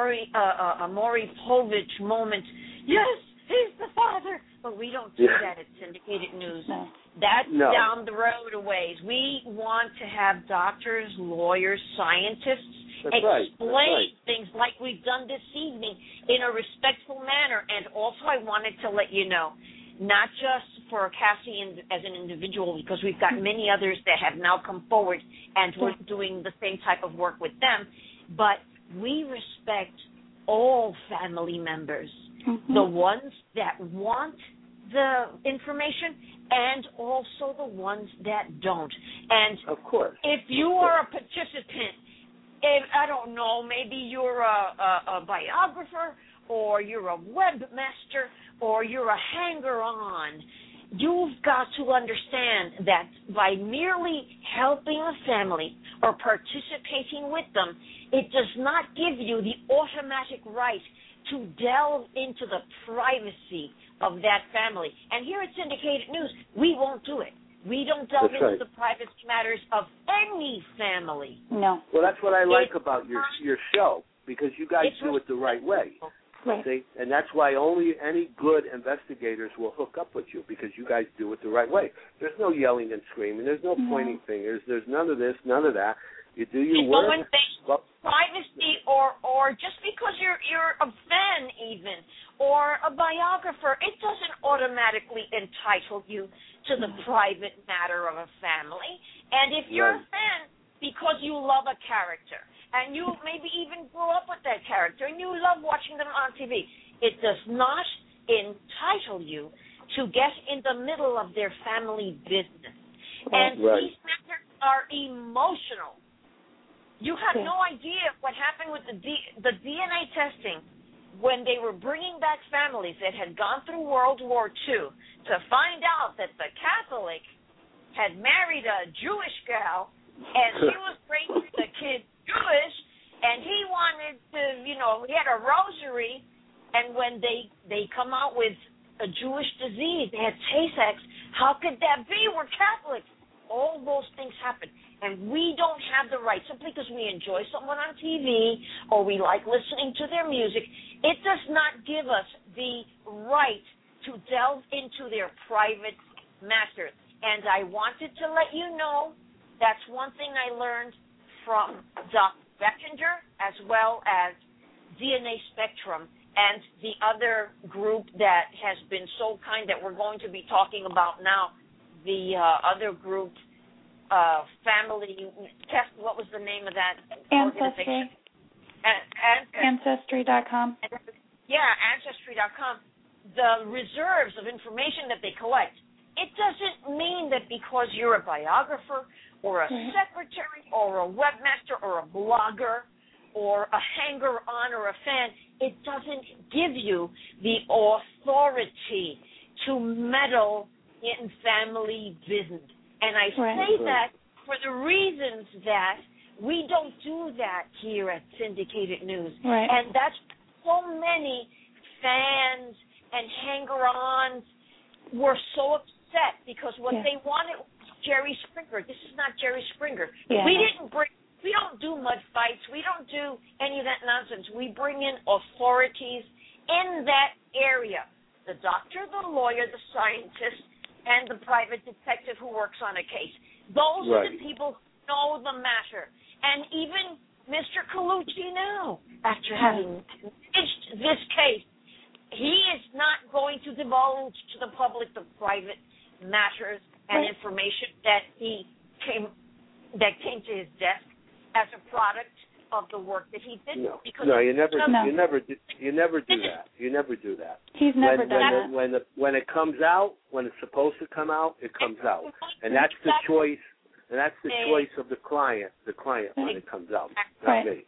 a Maury Povich moment. Yes, he's the father. But we don't do that at Syndicated News. No. That's down the road a ways. We want to have doctors, lawyers, scientists explain things like we've done this evening in a respectful manner. And also I wanted to let you know, not just for Cassie as an individual, because we've got many others that have now come forward and we're doing the same type of work with them, but we respect all family members, the ones that want the information and also the ones that don't. And of course, if you are a participant, I don't know, maybe you're a biographer or you're a webmaster or you're a hanger-on, you've got to understand that by merely helping a family or participating with them, it does not give you the automatic right to delve into the privacy of that family. And here at Syndicated News, we won't do it. We don't delve into the private matters of any family. No. Well, that's what I like about your show, because you guys do it the right way. Right. See? And that's why only any good investigators will hook up with you, because you guys do it the right way. There's no yelling and screaming. There's no pointing fingers. There's none of this, none of that. You do your work. Privacy, or just because you're a fan even, or a biographer, it doesn't automatically entitle you to the private matter of a family. And if you're a fan because you love a character, and you maybe even grew up with that character, and you love watching them on TV, it does not entitle you to get in the middle of their family business. And these matters are emotional. You have no idea what happened with the DNA testing when they were bringing back families that had gone through World War II to find out that the Catholic had married a Jewish gal and she was raising the kid Jewish, and he wanted to, he had a rosary, and when they come out with a Jewish disease, they had Tay-Sachs. How could that be? We're Catholics. All those things happen. And we don't have the right, simply because we enjoy someone on TV or we like listening to their music, it does not give us the right to delve into their private matters. And I wanted to let you know that's one thing I learned from Dr. Bettinger as well as DNA Spectrum and the other group that has been so kind that we're going to be talking about now, the other group, Family Test, what was the name of that organization? Ancestry.com. Yeah, Ancestry.com. The reserves of information that they collect, it doesn't mean that because you're a biographer or a secretary or a webmaster or a blogger or a hanger-on or a fan, it doesn't give you the authority to meddle in family business. And I say that for the reasons that we don't do that here at Syndicated News. Right. And that's so many fans and hanger-ons were so upset because what they wanted was Jerry Springer. This is not Jerry Springer. Yeah. We don't do mud fights. We don't do any of that nonsense. We bring in authorities in that area. The doctor, the lawyer, the scientist, and the private detective who works on a case. Those are the people who know the matter. And even Mr. Colucci now, after having finished this case, he is not going to divulge to the public the private matters and information that came to his desk as a product of the work that he did. No, because you never do that. You never do that. He's never done that. When it comes out, when it's supposed to come out, it comes out, and that's the choice. And that's the choice of the client. When it comes out, not me.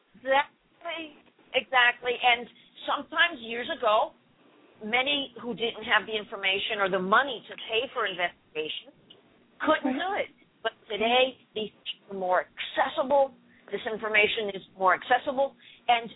Exactly. And sometimes years ago, many who didn't have the information or the money to pay for investigation couldn't do it. But today, these things are more accessible. This information is more accessible, and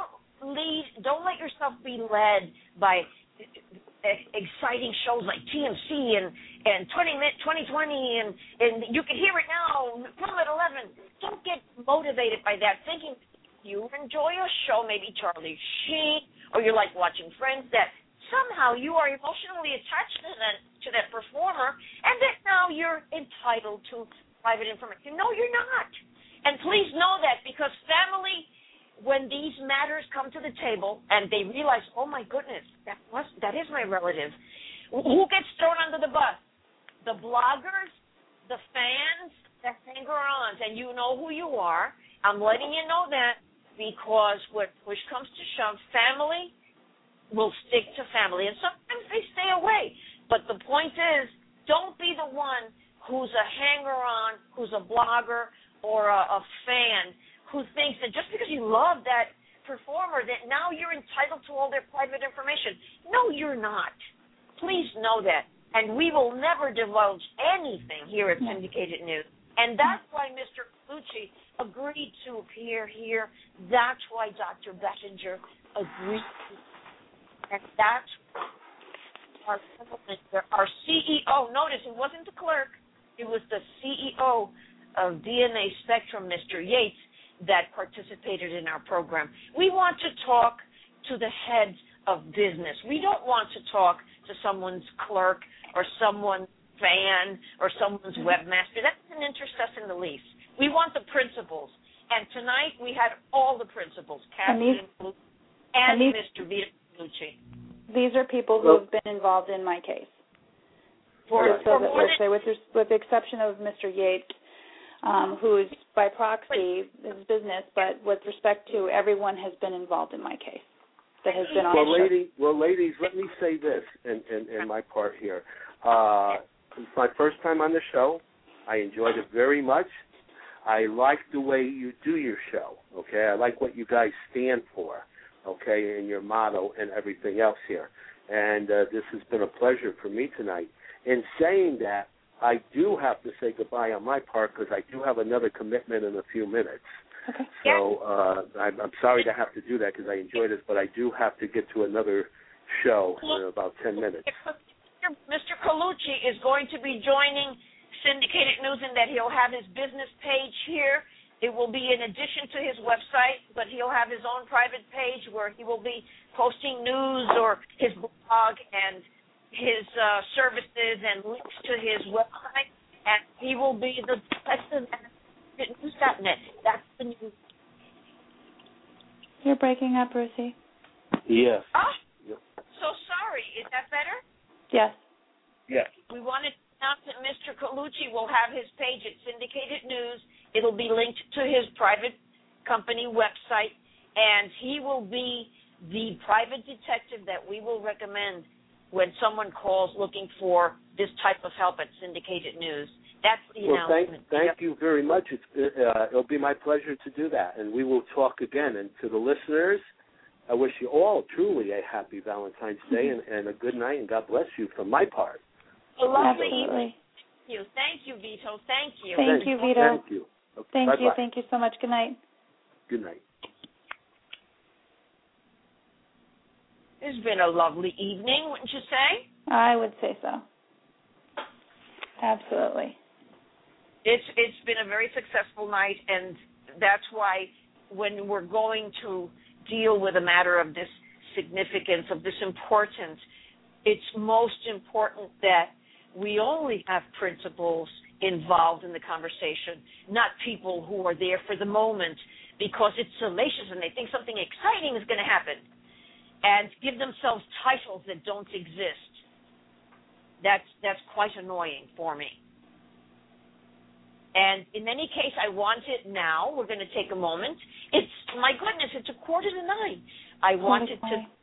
don't let yourself be led by exciting shows like TMC and 2020 and you can hear it now, film at 11. Don't get motivated by that, thinking you enjoy a show, maybe Charlie Sheen, or you're like watching Friends, that somehow you are emotionally attached to that performer, and that now you're entitled to private information. No, you're not. And please know that, because family, when these matters come to the table and they realize, oh my goodness, that is my relative, who gets thrown under the bus? The bloggers, the fans, the hanger-ons, and you know who you are. I'm letting you know that, because when push comes to shove, family will stick to family, and sometimes they stay away. But the point is, don't be the one who's a hanger-on, who's a blogger, or a fan who thinks that just because you love that performer that now you're entitled to all their private information. No, you're not. Please know that. And we will never divulge anything here at Syndicated News. And that's why Mr. Colucci agreed to appear here. That's why Dr. Bettinger agreed to. And that's our CEO. Notice it wasn't the clerk. It was the CEO of DNA Spectrum, Mr. Yates, that participated in our program. We want to talk to the heads of business. We don't want to talk to someone's clerk or someone's fan or someone's webmaster. That doesn't interest us in the least. We want the principals. And tonight we had all the principals, Kathy and Mr. Vito Colucci. These are people who have been involved in my case. With the exception of Mr. Yates, who's by proxy his business, but with respect to everyone has been involved in my case that has been on the show. Well, ladies, let me say this in my part here. It's my first time on the show. I enjoyed it very much. I like the way you do your show, okay? I like what you guys stand for, okay, and your motto and everything else here. And this has been a pleasure for me tonight. In saying that, I do have to say goodbye on my part because I do have another commitment in a few minutes. Okay. So I'm sorry to have to do that because I enjoyed this, but I do have to get to another show in about 10 minutes. Mr. Colucci is going to be joining Syndicated News in that he'll have his business page here. It will be in addition to his website, but he'll have his own private page where he will be posting news or his blog and his services and links to his website, and he will be the president of news.net. That's the news. You're breaking up, Ruthie. Yes. Oh, so sorry. Is that better? Yes. Yes. We wanted to announce that Mr. Colucci will have his page at Syndicated News. It'll be linked to his private company website, and he will be the private detective that we will recommend when someone calls looking for this type of help at Syndicated News. That's the announcement. Thank you very much. It'll be my pleasure to do that, and we will talk again. And to the listeners, I wish you all truly a happy Valentine's Day and a good night, and God bless you from my part. A lovely evening. Thank you, Vito. Thank you. Thank you, Vito. Thank you. Okay, Thank bye-bye. you. Thank you so much. Good night. Good night. It's been a lovely evening, wouldn't you say? I would say so. Absolutely. It's been a very successful night, and that's why when we're going to deal with a matter of this significance, of this importance, it's most important that we only have principals involved in the conversation, not people who are there for the moment because it's salacious and they think something exciting is going to happen and give themselves titles that don't exist. That's quite annoying for me. And in any case, I want it now. We're going to take a moment. My goodness, it's 8:45. I wanted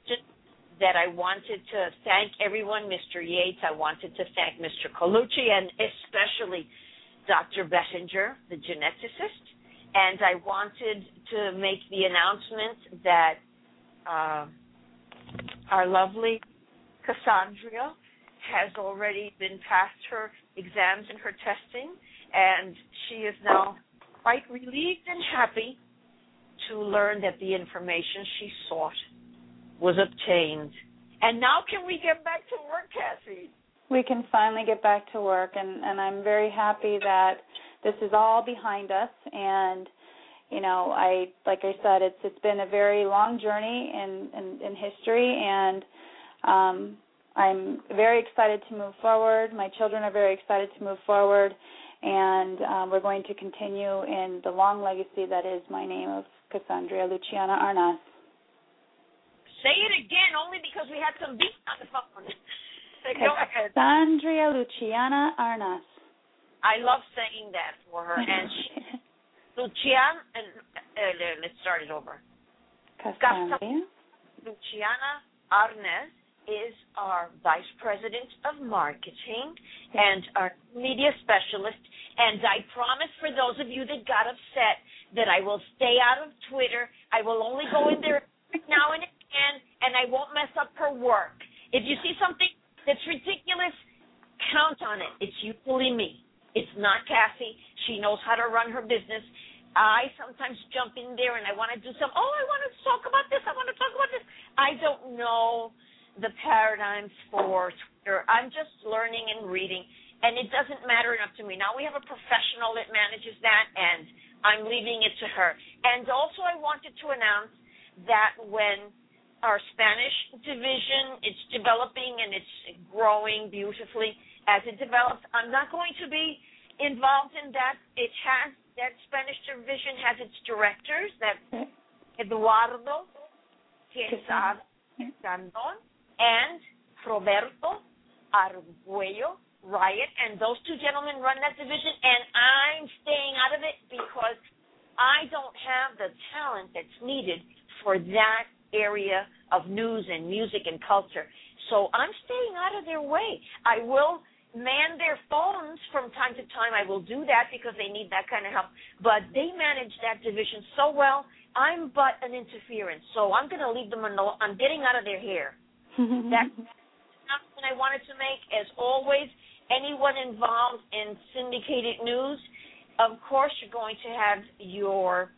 to thank everyone, Mr. Yates. I wanted to thank Mr. Colucci and especially Dr. Bettinger, the geneticist. And I wanted to make the announcement that our lovely Cassandra has already been past her exams and her testing, and she is now quite relieved and happy to learn that the information she sought was obtained. And now can we get back to work, Cassie? We can finally get back to work, and I'm very happy that this is all behind us. And, you know, like I said, it's been a very long journey in history, and I'm very excited to move forward. My children are very excited to move forward, and we're going to continue in the long legacy that is my name of Cassandra Luciana Arnas. Say it again, only because we had some beats on the phone. Go ahead. Cassandra Luciana Arnas. I love saying that for her. And Luciana, let's start it over. Cassandra Luciana Arnas is our Vice President of Marketing and our media specialist. And I promise for those of you that got upset that I will stay out of Twitter. I will only go in there now and again, and I won't mess up her work. If you see something that's ridiculous, count on it. It's usually me. It's not Cassie. She knows how to run her business. I sometimes jump in there and I want to do I want to talk about this. I want to talk about this. I don't know the paradigms for Twitter. I'm just learning and reading, and it doesn't matter enough to me. Now we have a professional that manages that, and I'm leaving it to her. And also I wanted to announce that when our Spanish division, it's developing and it's growing beautifully as it develops, I'm not going to be involved in that. That Spanish division has its directors, that's Eduardo Quesada Gandon and Roberto Arguello Riot, and those two gentlemen run that division, and I'm staying out of it because I don't have the talent that's needed for that area of news and music and culture. So I'm staying out of their way. I will man their phones from time to time. I will do that because they need that kind of help. But they manage that division so well, I'm but an interference. So I'm going to leave them alone. I'm getting out of their hair. That's the announcement I wanted to make. As always, anyone involved in syndicated news, of course you're going to have your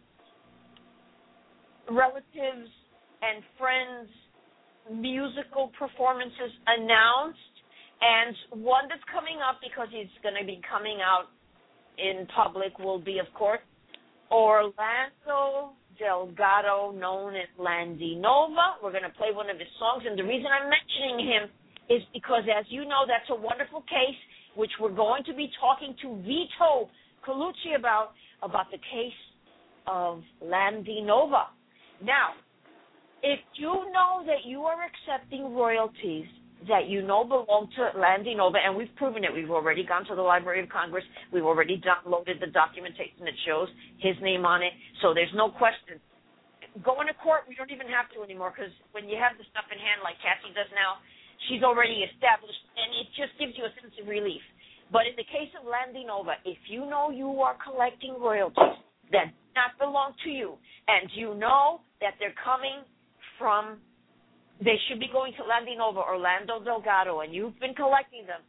relatives and friends' musical performances announced, and one that's coming up because it's going to be coming out in public will be, of course, Orlando Delgado, known as Landy Nova. We're going to play one of his songs, and the reason I'm mentioning him is because, as you know, that's a wonderful case which we're going to be talking to Vito Colucci about the case of Landy Nova. Now, if you know that you are accepting royalties that you know belong to Landy Nova, and we've proven it. We've already gone to the Library of Congress. We've already downloaded the documentation that shows his name on it, so there's no question. Going to court, we don't even have to anymore, because when you have the stuff in hand like Cassie does now, she's already established, and it just gives you a sense of relief. But in the case of Landy Nova, if you know you are collecting royalties that do not belong to you, and you know that they're coming from, they should be going to Landy Nova, Orlando Delgado, and you've been collecting them,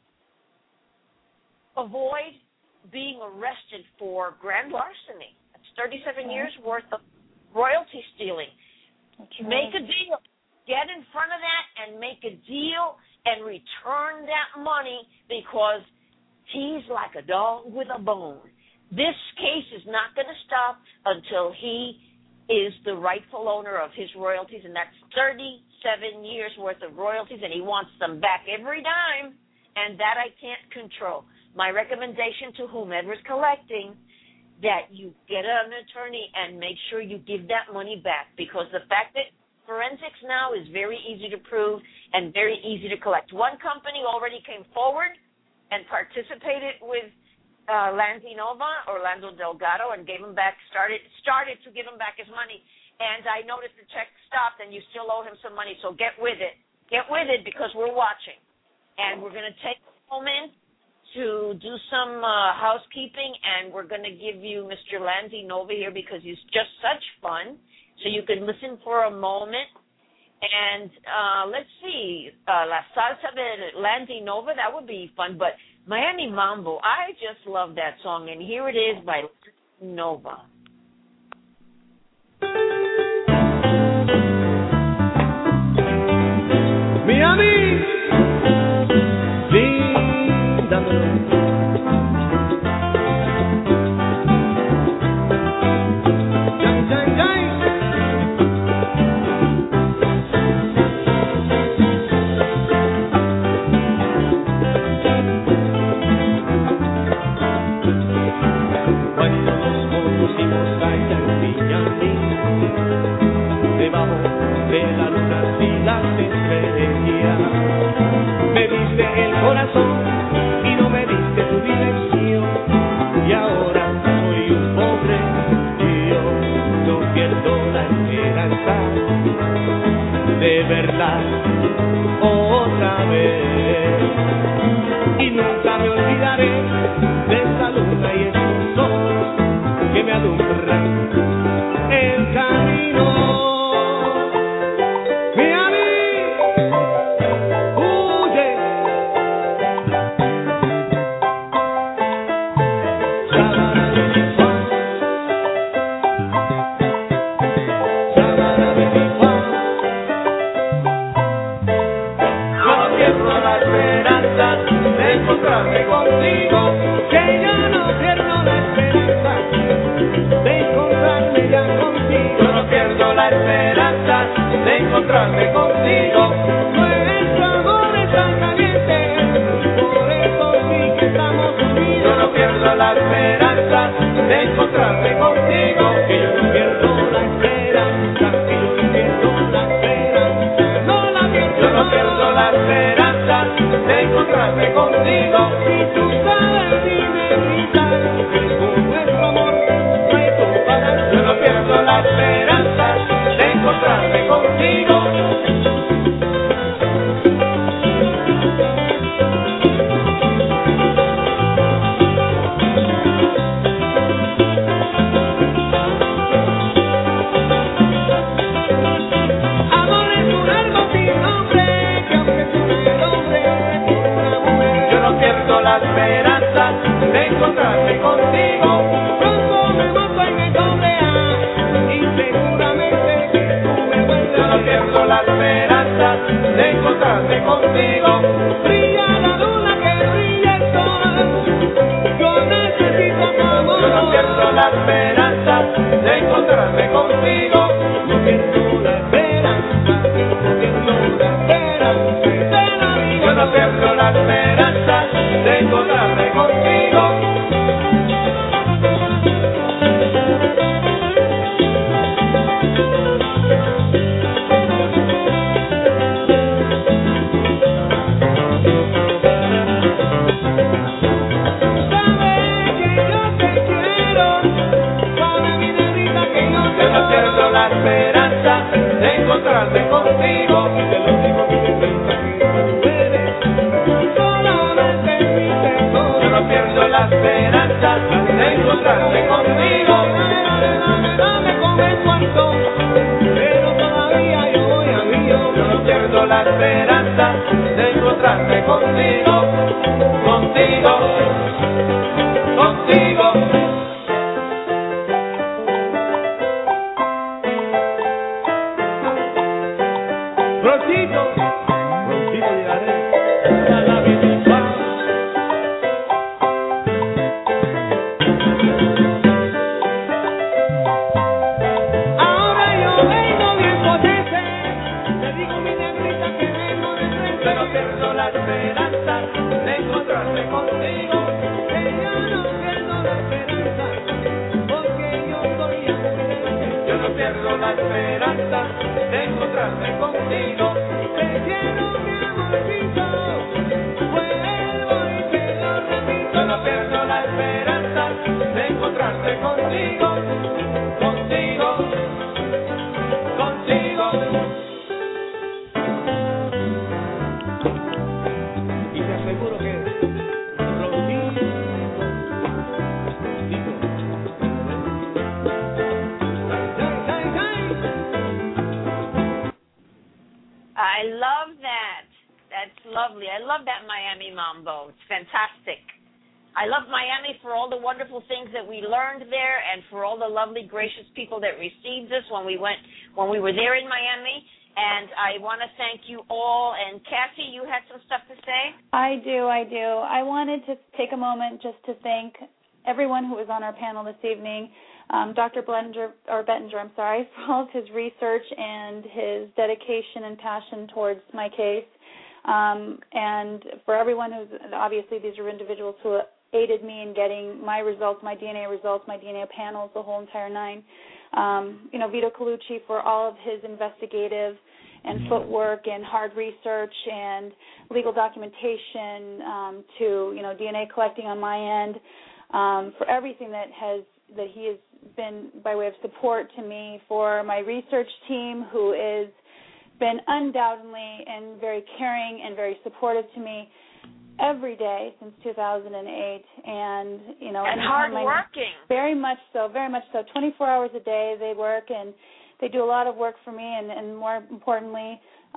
avoid being arrested for grand larceny. That's 37 years worth of royalty stealing. Make a deal. Get in front of that and make a deal and return that money, because he's like a dog with a bone. This case is not going to stop until he is the rightful owner of his royalties, and that's 37 years worth of royalties, and he wants them back every dime, and that I can't control. My recommendation to whomever's collecting, that you get an attorney and make sure you give that money back, because the fact that forensics now is very easy to prove and very easy to collect. One company already came forward and participated with Lanzinova, Orlando Delgado, and gave him back, started to give him back his money. And I noticed the check stopped, and you still owe him some money, so get with it. Get with it, because we're watching. And we're going to take a moment to do some housekeeping, and we're going to give you Mr. Lanzinova here because he's just such fun. So you can listen for a moment. And let's see, La Salsa de Lanzinova, that would be fun. But Miami Mambo, I just love that song. And here it is by Nova. Miami, linda. Y no me diste tu dirección, y ahora soy un pobre tío. No pierdo la esperanza de verla otra vez, y nunca me olvidaré de esa luna y esos ojos que me alumbran el camino. Contigo, que yo no pierdo la esperanza de encontrarme ya contigo. Yo no pierdo la esperanza de encontrarme contigo. Nuestro amor es tan caliente, por eso sí que estamos unidos. Yo no pierdo la esperanza de encontrarme contigo. Que yo no pierdo la esperanza, que yo no pierdo la esperanza, no la pierdo. Yo no pierdo la esperanza de encontrarme contigo. Yo no pierdo la esperanza de encontrarme contigo. Amor es un alma sin nombre, que aunque suene el hombre por una mujer. Yo no pierdo la esperanza de encontrarme contigo. Pronto me monto en el doble A y seguramente que tú me vuelves. Yo no pierdo la esperanza de encontrarme contigo. Brilla la luna que brilla el sol, yo necesito tu amor. Yo no pierdo la esperanza de encontrarme contigo. No pierdo la esperanza, no pierdo la esperanza de la vida. Yo no pierdo la esperanza de encontrarme contigo. La esperanza de encontrarme contigo. Te lo digo que me piensa que tú eres solamente mi tesoro. Yo no pierdo la esperanza de encontrarme contigo. Dame con el cuarto, pero todavía yo voy a mí. Yo no pierdo la esperanza de encontrarme contigo, contigo, contigo. Prontito llegaré a la vida. la esperanza de encontrarme contigo. Te quiero, mi amorcito, vuelvo y te lo repito. No pierdo la esperanza de encontrarte contigo, contigo, contigo. Y te aseguro que I love that. That's lovely. I love that Miami Mambo. It's fantastic. I love Miami for all the wonderful things that we learned there and for all the lovely, gracious people that received us when we were there in Miami. And I want to thank you all. And Cassie, you had some stuff to say? I do. I wanted to take a moment just to thank everyone who was on our panel this evening. Dr. Bettinger, for all of his research and his dedication and passion towards my case, and for everyone who's, obviously these are individuals who aided me in getting my results, my DNA panels, the whole entire nine. Vito Colucci for all of his investigative and footwork and hard research and legal documentation, to DNA collecting on my end, for everything that he has been by way of support to me, for my research team who has been undoubtedly and very caring and very supportive to me every day since 2008, and hard working. Very much so. 24 hours a day they work, and they do a lot of work for me, and more importantly,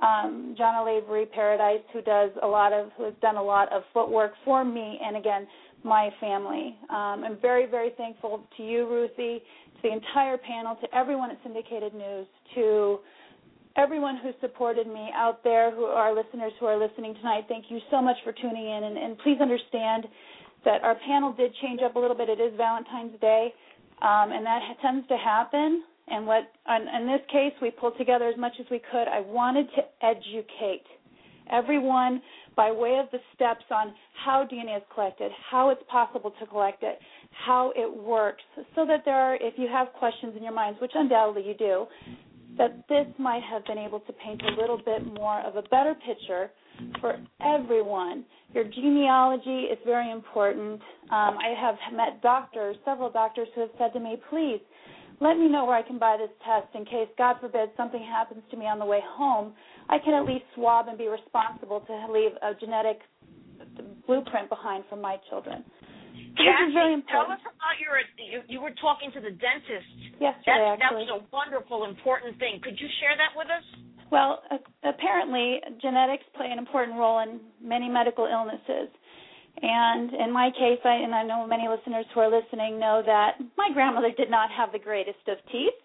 John O'Lavery Paradise, who has done a lot of footwork for me, and again, my family. I'm very, very thankful to you, Ruthie, to the entire panel, to everyone at Syndicated News, to everyone who supported me out there, who are listeners who are listening tonight. Thank you so much for tuning in, and please understand that our panel did change up a little bit. It is Valentine's Day, and that tends to happen. And in this case, we pulled together as much as we could. I wanted to educate everyone by way of the steps on how DNA is collected, how it's possible to collect it, how it works, so that if you have questions in your minds, which undoubtedly you do, that this might have been able to paint a little bit more of a better picture for everyone. Your genealogy is very important. I have met several doctors who have said to me, please, let me know where I can buy this test in case, God forbid, something happens to me on the way home. I can at least swab and be responsible to leave a genetic blueprint behind for my children. Cassie, very important. Tell us about you were talking to the dentist. Yesterday, that was a wonderful, important thing. Could you share that with us? Well, apparently genetics play an important role in many medical illnesses. And in my case, I know many listeners who are listening know that my grandmother did not have the greatest of teeth.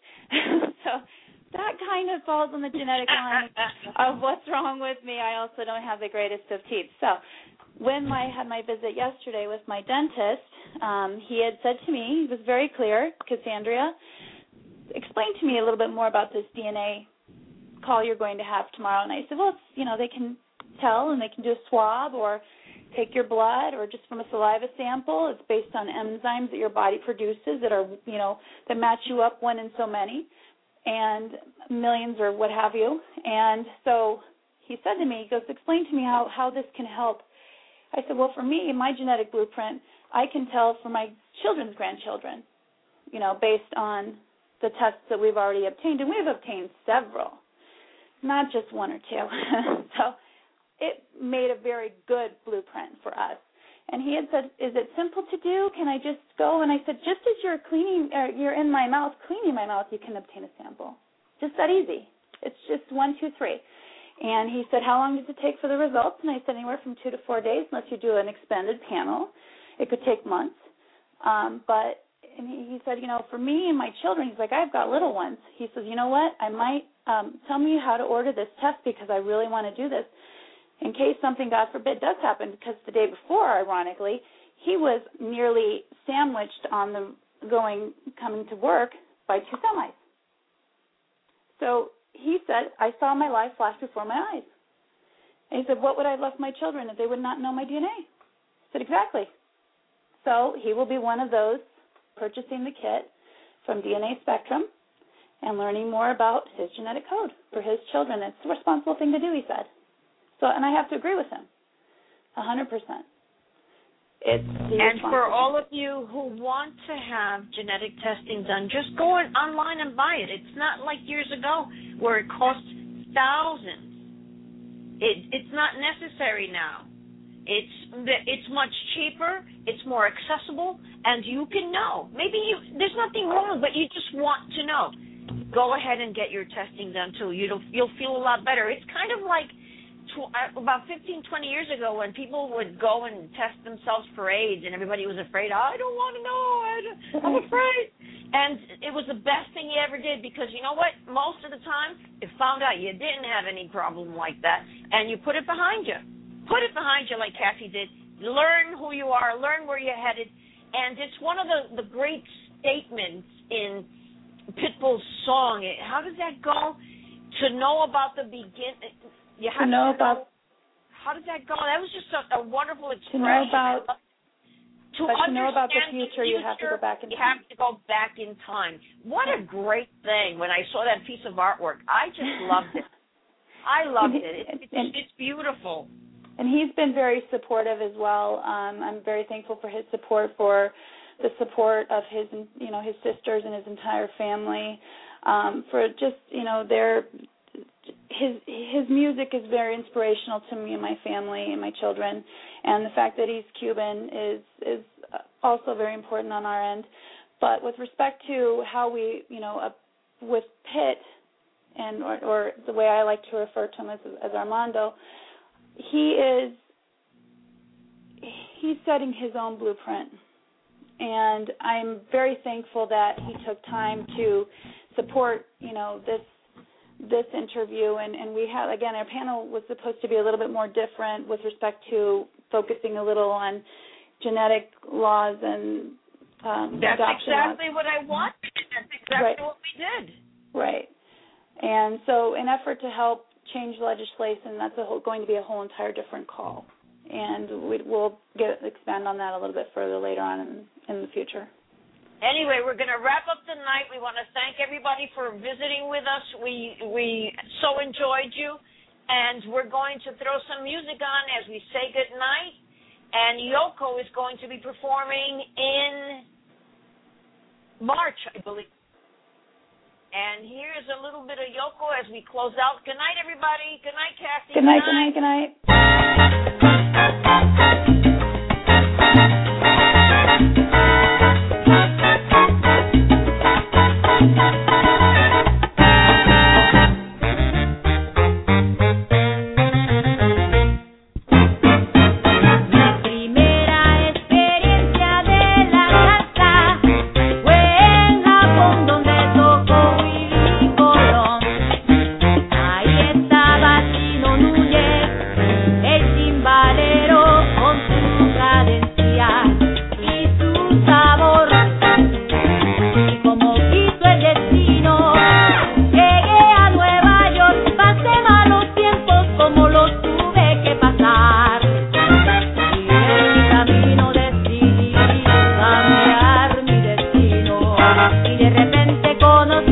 So that kind of falls on the genetic line of what's wrong with me. I also don't have the greatest of teeth. So when I had my visit yesterday with my dentist, he had said to me, he was very clear, Cassandra, explain to me a little bit more about this DNA call you're going to have tomorrow. And I said, well, they can tell, and they can do a swab or take your blood or just from a saliva sample. It's based on enzymes that your body produces that are, that match you up one in so many and millions or what have you. And so he said to me, he goes, explain to me how this can help. I said, well, for me, my genetic blueprint, I can tell for my children's grandchildren, based on the tests that we've already obtained. And we've obtained several, not just one or two. So it made a very good blueprint for us. And he had said, is it simple to do? Can I just go? And I said, just as you're in my mouth, cleaning my mouth, you can obtain a sample. Just that easy. It's just 1, 2, 3. And he said, how long does it take for the results? And I said, anywhere from 2 to 4 days, unless you do an expanded panel. It could take months. And he said, for me and my children, he's like, I've got little ones. He says, you know what? I might tell me how to order this test because I really want to do this. In case something, God forbid, does happen, because the day before, ironically, he was nearly sandwiched on the coming to work by 2 semis. So he said, I saw my life flash before my eyes. And he said, what would I have left my children if they would not know my DNA? I said, exactly. So he will be one of those purchasing the kit from DNA Spectrum, and learning more about his genetic code for his children. It's a responsible thing to do, he said. So, and I have to agree with him, 100%. And for all of you who want to have genetic testing done, just go online and buy it. It's not like years ago where it cost thousands. It's not necessary now. It's much cheaper, it's more accessible, and you can know. Maybe there's nothing wrong, but you just want to know. Go ahead and get your testing done too. You'll feel a lot better. It's kind of like about 15, 20 years ago when people would go and test themselves for AIDS and everybody was afraid. I don't want to know. I'm afraid. And it was the best thing you ever did because you know what? Most of the time, you found out you didn't have any problem like that and you put it behind you. Put it behind you like Kathy did. Learn who you are. Learn where you're headed. And it's one of the great statements in Pitbull's song. How does that go? To know about the beginning. You have to know about. How does that go? That was just a wonderful expression. To know about the future, you have to go back in time. You have to go back in time. What a great thing! When I saw that piece of artwork, I just loved it. I loved it. It's beautiful. And he's been very supportive as well. I'm very thankful for his support, for the support of his sisters and his entire family, for just his music is very inspirational to me and my family and my children, and the fact that he's Cuban is also very important on our end. But with respect to how we, with Pitt, and or the way I like to refer to him as Armando, he's setting his own blueprint, and I'm very thankful that he took time to support, this interview, and we have, again, our panel was supposed to be a little bit more different with respect to focusing a little on genetic laws and that's exactly what I wanted. That's exactly what we did. Right. And so in effort to help change legislation, that's going to be a whole entire different call. And we'll expand on that a little bit further later on in the future. Anyway, we're going to wrap up the night. We want to thank everybody for visiting with us. We so enjoyed you, and we're going to throw some music on as we say good night. And Yoko is going to be performing in March, I believe. And here's a little bit of Yoko as we close out. Good night, everybody. Good night, Kathy. Good night, good night, good night. Y de repente conocí